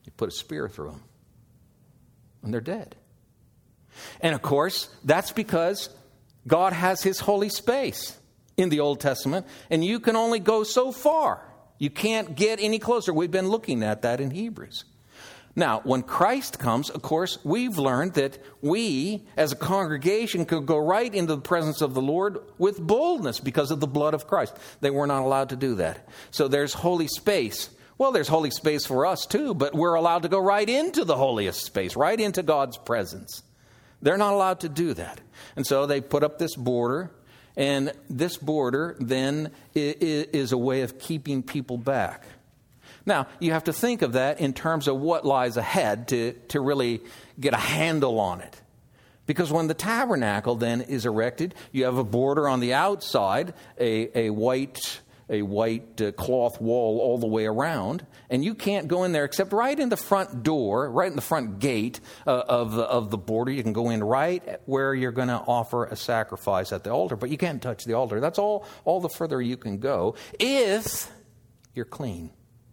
You put a spear through them, and they're dead. And of course, that's because God has his holy space in the Old Testament, and you can only go so far. You can't get any closer. We've been looking at that in Hebrews. Now, when Christ comes, of course, we've learned that we, as a congregation, could go right into the presence of the Lord with boldness because of the blood of Christ. They were not allowed to do that. So there's holy space. Well, there's holy space for us too, but we're allowed to go right into the holiest space, right into God's presence. They're not allowed to do that. And so they put up this border, and this border then is a way of keeping people back. Now, you have to think of that in terms of what lies ahead to, to really get a handle on it. Because when the tabernacle then is erected, you have a border on the outside, a, a white, a white uh, cloth wall all the way around, and you can't go in there except right in the front door, right in the front gate uh, of, the, of the border. You can go in right where you're going to offer a sacrifice at the altar, but you can't touch the altar. That's all, all the further you can go if you're clean.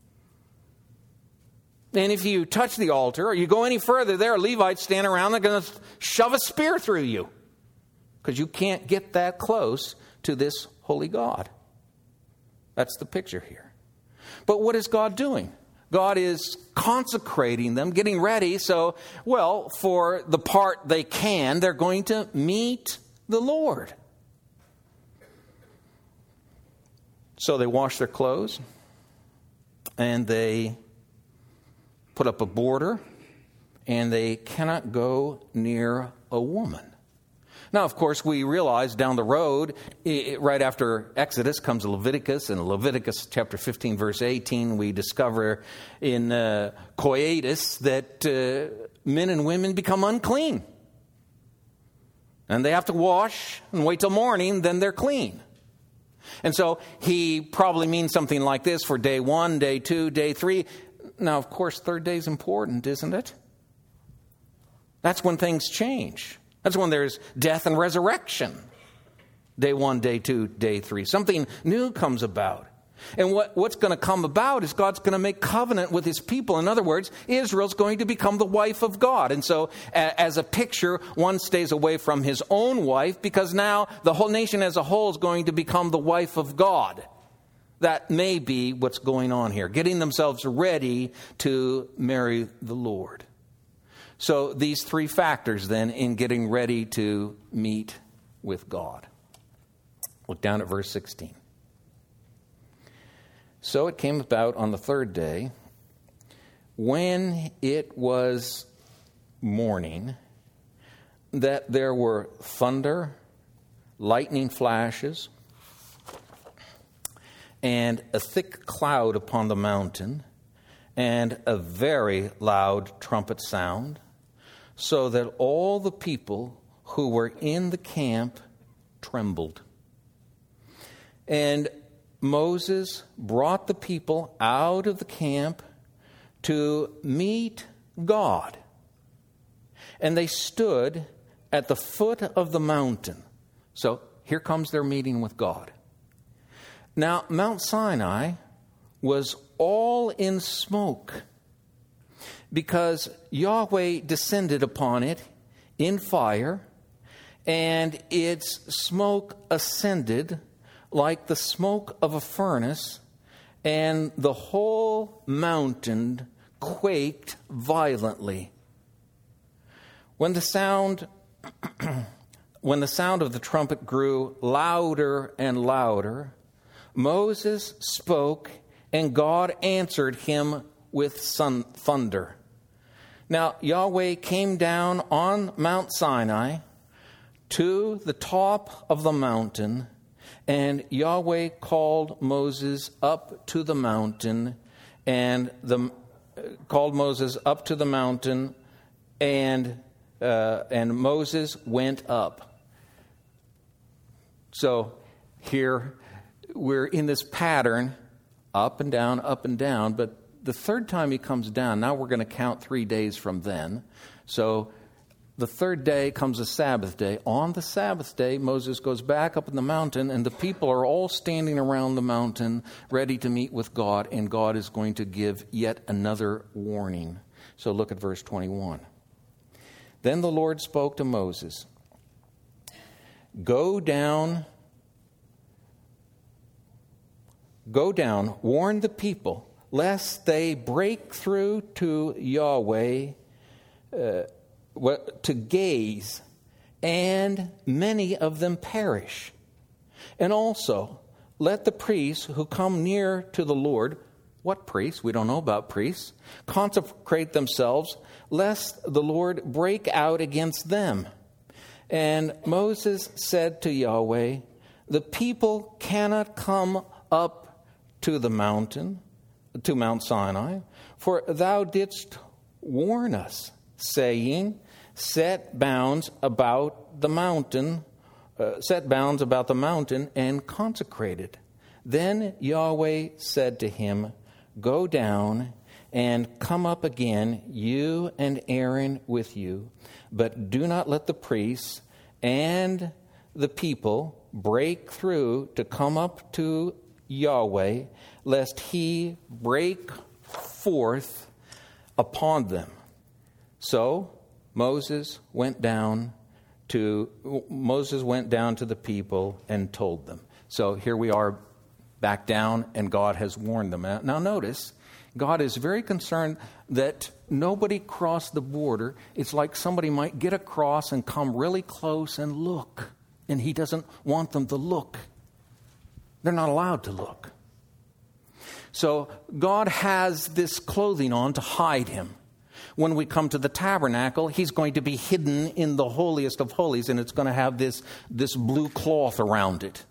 And if you touch the altar or you go any further, there are Levites standing around. They're going to shove a spear through you because you can't get that close to this holy God. That's the picture here. But what is God doing? God is consecrating them, getting ready. So, well, for the part they can, they're going to meet the Lord. So they wash their clothes and they put up a border, and they cannot go near a woman. Now, of course, we realize down the road, it, right after Exodus comes Leviticus, and Leviticus chapter fifteen, verse eighteen, we discover in uh, coitus that uh, men and women become unclean. And they have to wash and wait till morning, then they're clean. And so he probably means something like this for day one, day two, day three. Now, of course, third day is important, isn't it? That's when things change. That's when there's death and resurrection. Day one, day two, day three. Something new comes about. And what, what's going to come about is God's going to make covenant with his people. In other words, Israel's going to become the wife of God. And so a, as a picture, one stays away from his own wife because now the whole nation as a whole is going to become the wife of God. That may be what's going on here, getting themselves ready to marry the Lord. So these three factors then in getting ready to meet with God. Look down at verse sixteen. So it came about on the third day, when it was morning, that there were thunder, lightning flashes, and a thick cloud upon the mountain, and a very loud trumpet sound, so that all the people who were in the camp trembled. And Moses brought the people out of the camp to meet God. And they stood at the foot of the mountain. So here comes their meeting with God. Now, Mount Sinai was all in smoke because Yahweh descended upon it in fire, and its smoke ascended like the smoke of a furnace, and the whole mountain quaked violently. When the sound when the sound of the trumpet grew louder and louder, Moses spoke, and God answered him with sun, thunder. Now, Yahweh came down on Mount Sinai to the top of the mountain, and Yahweh called Moses up to the mountain, and the uh, called Moses up to the mountain, and uh, and Moses went up. So here we're in this pattern, up and down, up and down, but the third time he comes down, now we're going to count three days from then. So the third day comes a Sabbath day. On the Sabbath day, Moses goes back up in the mountain, and the people are all standing around the mountain ready to meet with God, and God is going to give yet another warning. So look at verse twenty-one. Then the Lord spoke to Moses, Go down, go down, warn the people, lest they break through to Yahweh uh, to gaze, and many of them perish. And also, let the priests who come near to the Lord, what priests? We don't know about priests, consecrate themselves, lest the Lord break out against them. And Moses said to Yahweh, the people cannot come up to the mountain, to Mount Sinai, for thou didst warn us, saying, set bounds about the mountain, uh, set bounds about the mountain and consecrate it. Then Yahweh said to him, go down and come up again, you and Aaron with you, but do not let the priests and the people break through to come up to Yahweh, lest he break forth upon them. So Moses went down to Moses went down to the people and told them. So here we are back down, and God has warned them. Now notice, God is very concerned that nobody cross the border. It's like somebody might get across and come really close and look, and he doesn't want them to look. They're not allowed to look. So God has this clothing on to hide him. When we come to the tabernacle, he's going to be hidden in the holiest of holies, and it's going to have this, this blue cloth around it.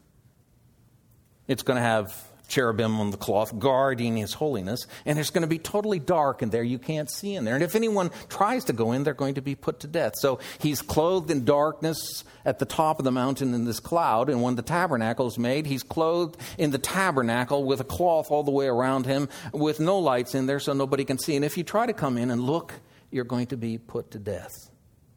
It's going to have cherubim on the cloth guarding his holiness, and it's going to be totally dark in there. You can't see in there. And if anyone tries to go in, they're going to be put to death. So he's clothed in darkness at the top of the mountain in this cloud, and when the tabernacle is made, he's clothed in the tabernacle with a cloth all the way around him with no lights in there so nobody can see. And if you try to come in and look, you're going to be put to death.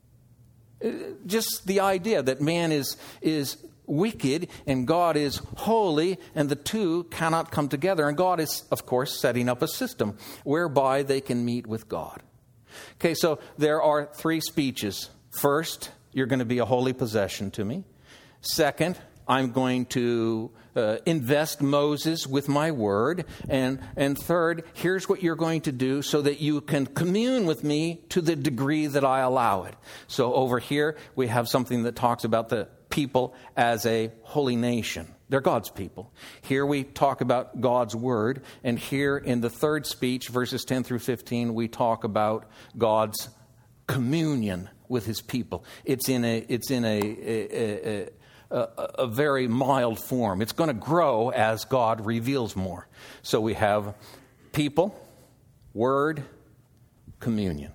Just the idea that man is is wicked and God is holy, and the two cannot come together. And God is, of course, setting up a system whereby they can meet with God. Okay, so there are three speeches. First, you're going to be a holy possession to me. Second, I'm going to uh, invest Moses with my word. And, and third, here's what you're going to do so that you can commune with me to the degree that I allow it. So over here, we have something that talks about the people as a holy nation. They're God's people. Here we talk about God's word. And here in the third speech, verses ten through fifteen, we talk about God's communion with his people. It's in a, it's in a, a, a A, a very mild form. It's going to grow as God reveals more. So we have people, word, communion.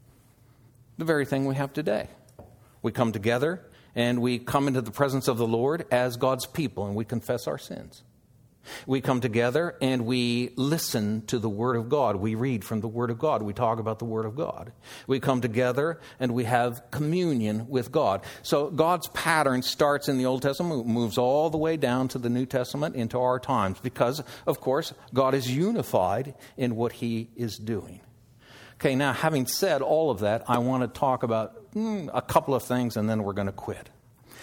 The very thing we have today. We come together and we come into the presence of the Lord as God's people, and we confess our sins. We come together and we listen to the Word of God. We read from the Word of God. We talk about the Word of God. We come together and we have communion with God. So God's pattern starts in the Old Testament, moves all the way down to the New Testament into our times, because, of course, God is unified in what he is doing. Okay, now having said all of that, I want to talk about mm, a couple of things, and then we're going to quit.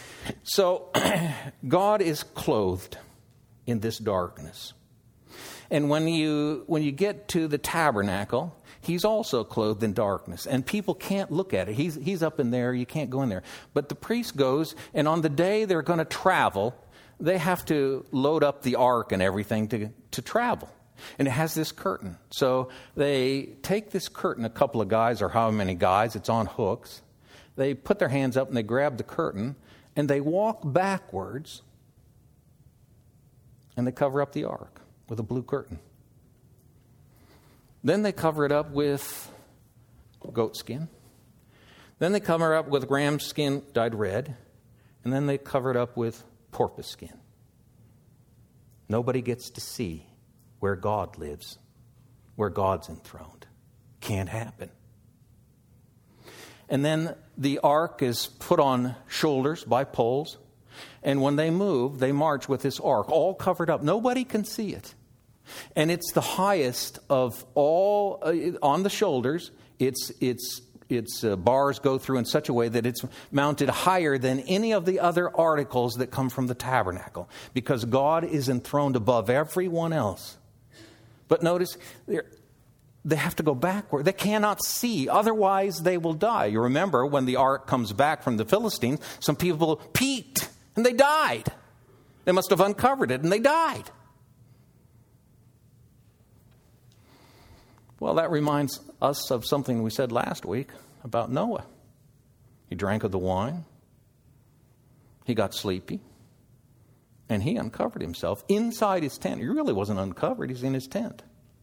So God is clothed in this darkness. And when you when you get to the tabernacle, he's also clothed in darkness. And people can't look at it. He's he's up in there, you can't go in there. But the priest goes, and on the day they're going to travel, they have to load up the ark and everything to, to travel. And it has this curtain. So they take this curtain, a couple of guys, or how many guys, it's on hooks. They put their hands up and they grab the curtain, and they walk backwards, and they cover up the ark with a blue curtain. Then they cover it up with goat skin. Then they cover it up with ram skin dyed red. And then they cover it up with porpoise skin. Nobody gets to see where God lives, where God's enthroned. Can't happen. And then the ark is put on shoulders by poles. And when they move, they march with this ark, all covered up. Nobody can see it. And it's the highest of all, uh, on the shoulders. It's, it's, its uh, bars go through in such a way that it's mounted higher than any of the other articles that come from the tabernacle, because God is enthroned above everyone else. But notice, they have to go backward. They cannot see, otherwise they will die. You remember when the ark comes back from the Philistines, some people peeked and they died. They must have uncovered it and they died. Well, that reminds us of something we said last week about Noah. He drank of the wine. He got sleepy. And he uncovered himself inside his tent. He really wasn't uncovered. He's in his tent.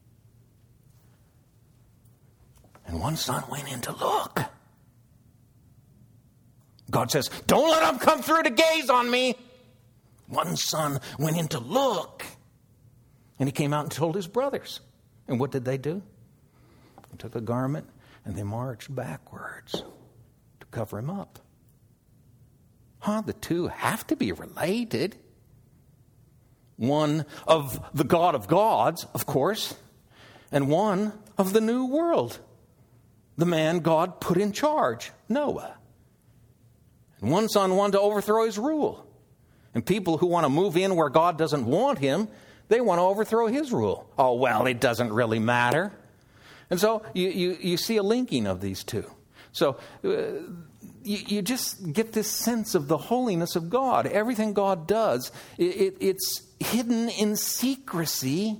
And one son went in to look. God says, don't let them come through to gaze on me. One son went in to look. And he came out and told his brothers. And what did they do? They took a garment and they marched backwards to cover him up. Huh? The two have to be related. One of the God of gods, of course, and one of the new world. The man God put in charge, Noah. And one son wanted to overthrow his rule. And people who want to move in where God doesn't want him, they want to overthrow his rule. Oh, well, it doesn't really matter. And so you, you, you see a linking of these two. So uh, you, you just get this sense of the holiness of God. Everything God does, it, it, it's hidden in secrecy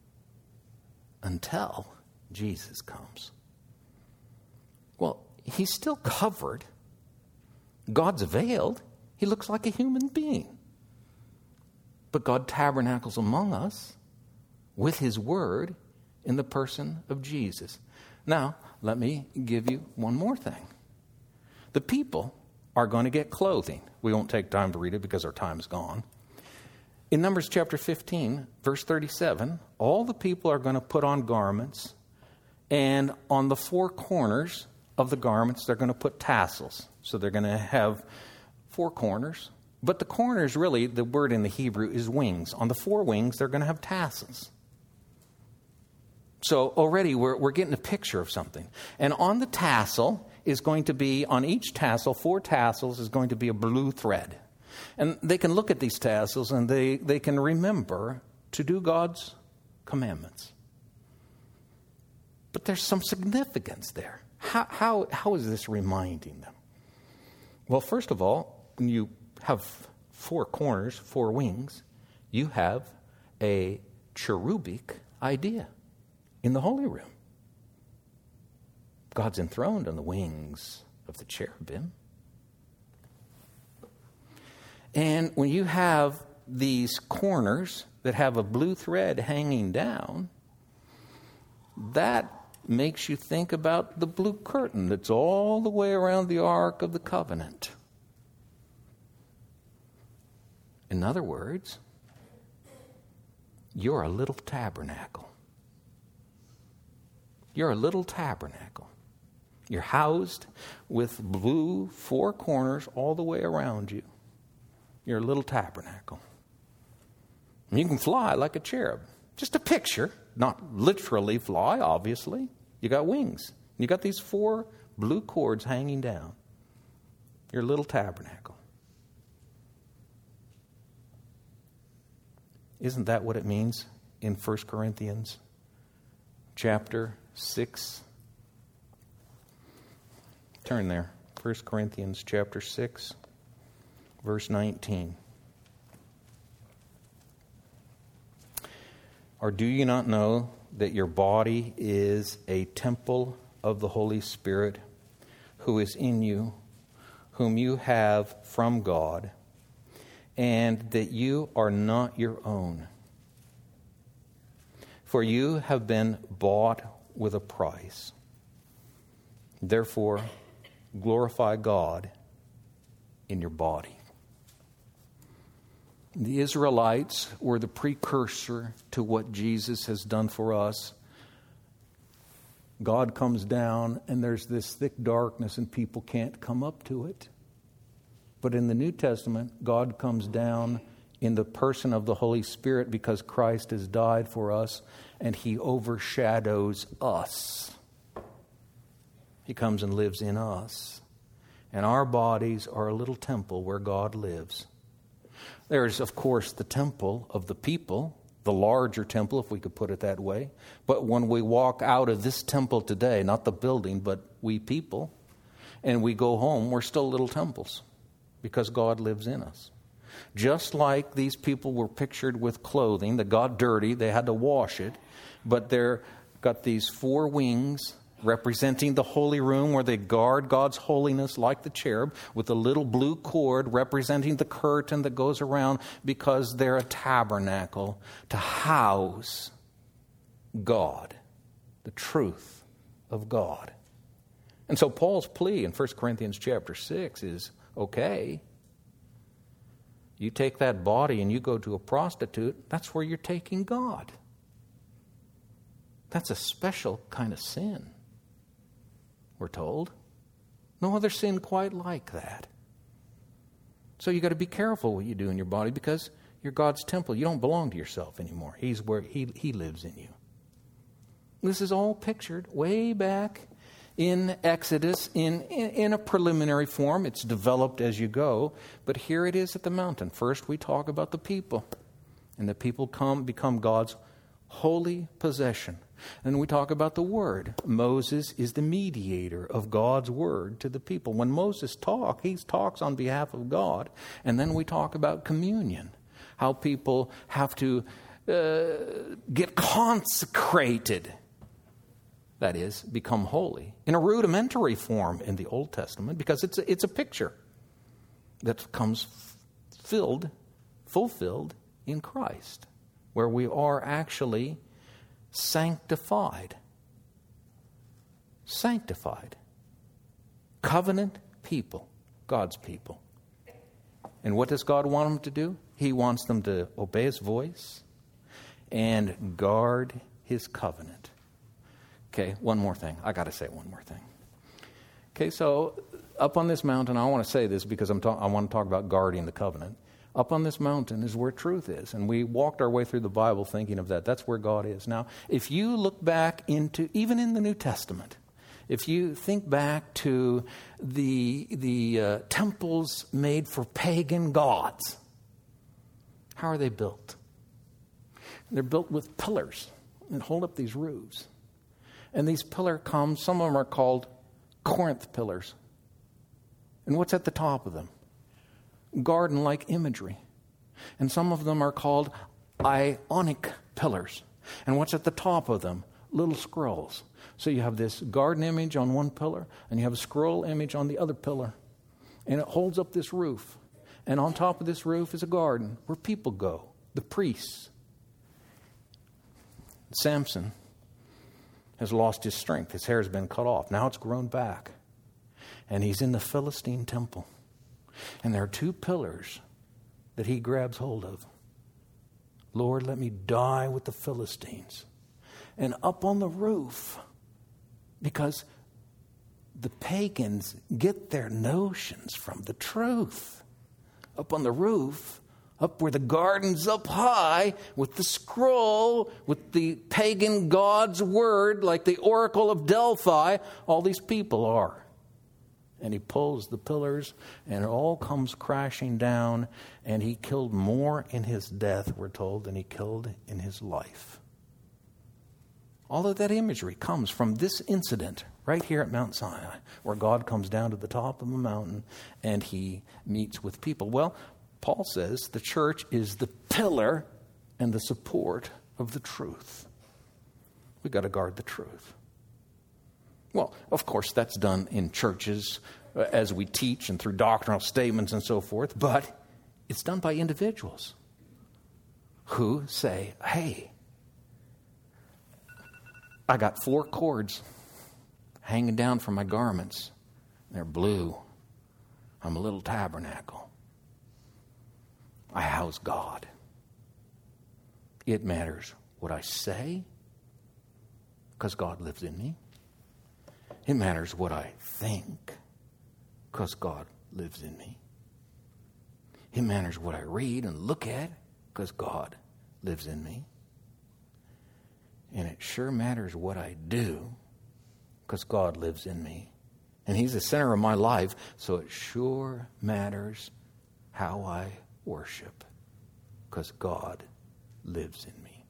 until Jesus comes. Well, he's still covered. God's veiled. He looks like a human being. But God tabernacles among us with his word in the person of Jesus. Now, let me give you one more thing. The people are going to get clothing. We won't take time to read it because our time's gone. In Numbers chapter fifteen, verse thirty-seven, all the people are going to put on garments, and on the four corners of the garments, they're going to put tassels. So they're going to have four corners. But the corners, really, the word in the Hebrew is wings. On the four wings, they're going to have tassels. So already we're, we're getting a picture of something. And on the tassel is going to be, on each tassel, four tassels, is going to be a blue thread. And they can look at these tassels and they, they can remember to do God's commandments. But there's some significance there. How, how, how is this reminding them? Well, first of all, when you have four corners, four wings, you have a cherubic idea in the holy room. God's enthroned on the wings of the cherubim. And when you have these corners that have a blue thread hanging down, that makes you think about the blue curtain that's all the way around the Ark of the Covenant. In other words, you're a little tabernacle. You're a little tabernacle. You're housed with blue four corners all the way around you. You're a little tabernacle. And you can fly like a cherub. Just a picture, not literally fly, obviously. You got wings. You got these four blue cords hanging down. You're a little tabernacle. Isn't that what it means in First Corinthians chapter six? Turn there. First Corinthians chapter six, verse nineteen. Or do you not know that your body is a temple of the Holy Spirit who is in you, whom you have from God, and that you are not your own? For you have been bought with a price. Therefore, glorify God in your body. The Israelites were the precursor to what Jesus has done for us. God comes down and there's this thick darkness and people can't come up to it. But in the New Testament, God comes down in the person of the Holy Spirit because Christ has died for us and he overshadows us. He comes and lives in us. And our bodies are a little temple where God lives. There's, of course, the temple of the people, the larger temple, if we could put it that way. But when we walk out of this temple today, not the building, but we people, and we go home, we're still little temples because God lives in us. Just like these people were pictured with clothing that got dirty, they had to wash it, but they're got these four wings representing the holy room where they guard God's holiness like the cherub, with a little blue cord representing the curtain that goes around because they're a tabernacle to house God, the truth of God. And so Paul's plea in First Corinthians chapter six is, okay, you take that body and you go to a prostitute, that's where you're taking God. That's a special kind of sin, we're told. No other sin quite like that. So you got to be careful what you do in your body because you're God's temple. You don't belong to yourself anymore. He's where he, he lives in you. This is all pictured way back in Exodus in, in, in a preliminary form. It's developed as you go. But here it is at the mountain. First we talk about the people. And the people come become God's holy possession. And we talk about the Word. Moses is the mediator of God's Word to the people. When Moses talks, he talks on behalf of God. And then we talk about communion. How people have to uh, get consecrated. That is, become holy. In a rudimentary form in the Old Testament. Because it's a, it's a picture that comes filled, fulfilled in Christ. Where we are actually sanctified. Sanctified. Covenant people. God's people. And what does God want them to do? He wants them to obey His voice and guard His covenant. Okay, one more thing. I got to say one more thing. Okay, so up on this mountain, I want to say this because I'm ta- I want to talk about guarding the covenant. Up on this mountain is where truth is. And we walked our way through the Bible thinking of that. That's where God is. Now, if you look back into, even in the New Testament, if you think back to the, the uh, temples made for pagan gods, how are they built? They're built with pillars that hold up these roofs. And these pillar columns, some of them are called Corinth pillars. And what's at the top of them? Garden-like imagery. And some of them are called Ionic pillars. And what's at the top of them? Little scrolls. So you have this garden image on one pillar, and you have a scroll image on the other pillar. And it holds up this roof. And on top of this roof is a garden where people go, the priests. Samson has lost his strength. His hair has been cut off. Now it's grown back. And he's in the Philistine temple. And there are two pillars that he grabs hold of. Lord, let me die with the Philistines. And up on the roof, because the pagans get their notions from the truth. Up on the roof, up where the garden's up high, with the scroll, with the pagan god's word, like the Oracle of Delphi, all these people are. And he pulls the pillars, and it all comes crashing down, and he killed more in his death, we're told, than he killed in his life. All of that imagery comes from this incident right here at Mount Sinai, where God comes down to the top of the mountain, and he meets with people. Well, Paul says the church is the pillar and the support of the truth. We've got to guard the truth. Well, of course, that's done in churches uh, as we teach and through doctrinal statements and so forth, but it's done by individuals who say, hey, I got four cords hanging down from my garments. They're blue. I'm a little tabernacle. I house God. It matters what I say because God lives in me. It matters what I think, because God lives in me. It matters what I read and look at, because God lives in me. And it sure matters what I do, because God lives in me. And He's the center of my life, so it sure matters how I worship, because God lives in me.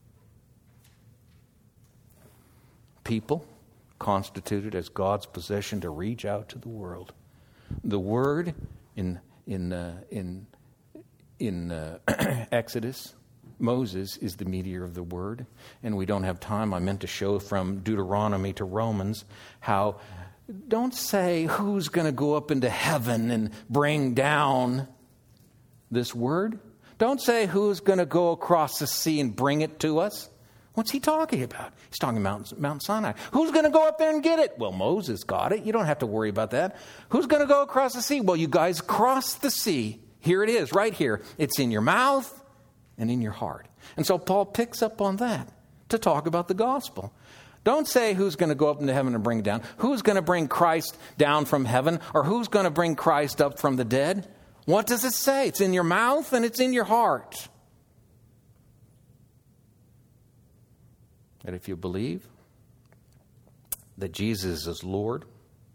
People constituted as God's possession to reach out to the world. The word in in uh, in in uh, Exodus, Moses is the mediator of the word, and we don't have time. I meant to show from Deuteronomy to Romans how don't say who's going to go up into heaven and bring down this word. Don't say who's going to go across the sea and bring it to us. What's he talking about? He's talking about Mount Sinai. Who's going to go up there and get it? Well, Moses got it. You don't have to worry about that. Who's going to go across the sea? Well, you guys crossed the sea. Here it is, right here. It's in your mouth and in your heart. And so Paul picks up on that to talk about the gospel. Don't say who's going to go up into heaven and bring it down. Who's going to bring Christ down from heaven? Or who's going to bring Christ up from the dead? What does it say? It's in your mouth and it's in your heart. That if you believe that Jesus is Lord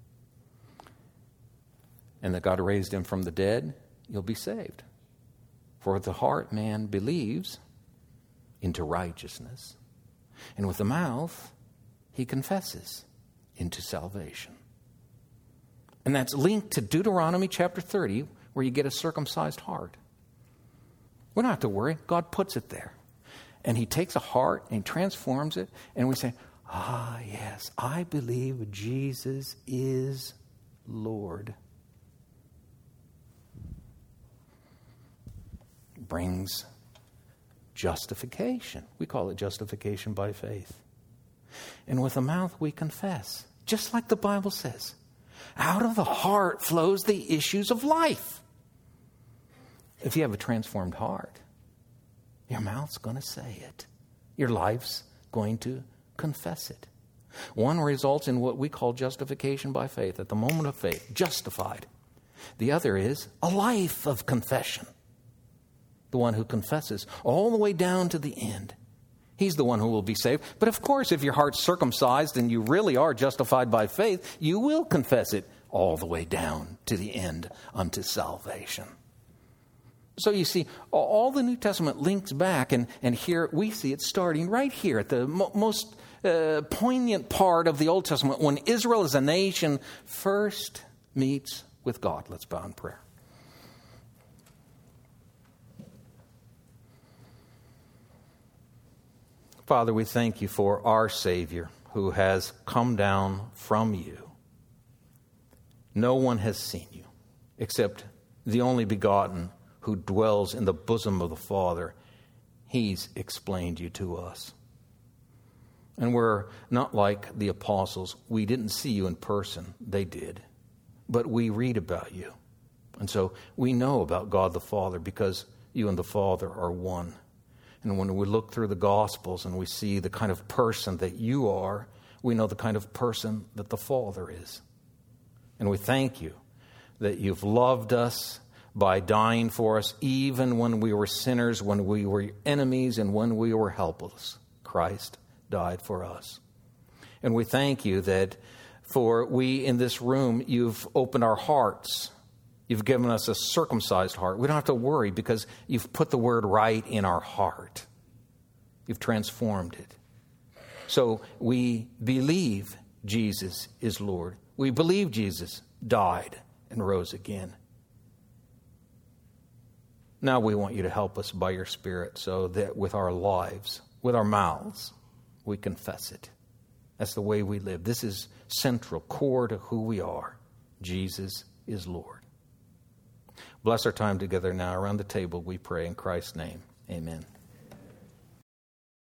and that God raised Him from the dead, you'll be saved. For with the heart man believes into righteousness, and with the mouth he confesses into salvation. And that's linked to Deuteronomy chapter thirty, where you get a circumcised heart. We don't have to worry. God puts it there. And He takes a heart and He transforms it. And we say, ah, yes, I believe Jesus is Lord. Brings justification. We call it justification by faith. And with the mouth we confess, just like the Bible says. Out of the heart flows the issues of life. If you have a transformed heart, your mouth's going to say it. Your life's going to confess it. One results in what we call justification by faith, at the moment of faith, justified. The other is a life of confession. The one who confesses all the way down to the end. He's the one who will be saved. But of course, if your heart's circumcised and you really are justified by faith, you will confess it all the way down to the end unto salvation. So you see, all the New Testament links back, and, and here we see it starting right here at the mo- most uh, poignant part of the Old Testament, when Israel as a nation first meets with God. Let's bow in prayer. Father, we thank you for our Savior who has come down from you. No one has seen you except the only begotten who dwells in the bosom of the Father. He's explained you to us. And we're not like the apostles. We didn't see you in person. They did. But we read about you. And so we know about God the Father because you and the Father are one. And when we look through the Gospels and we see the kind of person that you are, we know the kind of person that the Father is. And we thank you that you've loved us by dying for us, even when we were sinners, when we were enemies, and when we were helpless. Christ died for us. And we thank you that for we in this room, you've opened our hearts. You've given us a circumcised heart. We don't have to worry because you've put the word right in our heart. You've transformed it. So we believe Jesus is Lord. We believe Jesus died and rose again. Now we want you to help us by your Spirit so that with our lives, with our mouths, we confess it. That's the way we live. This is central, core to who we are. Jesus is Lord. Bless our time together now around the table, we pray in Christ's name. Amen.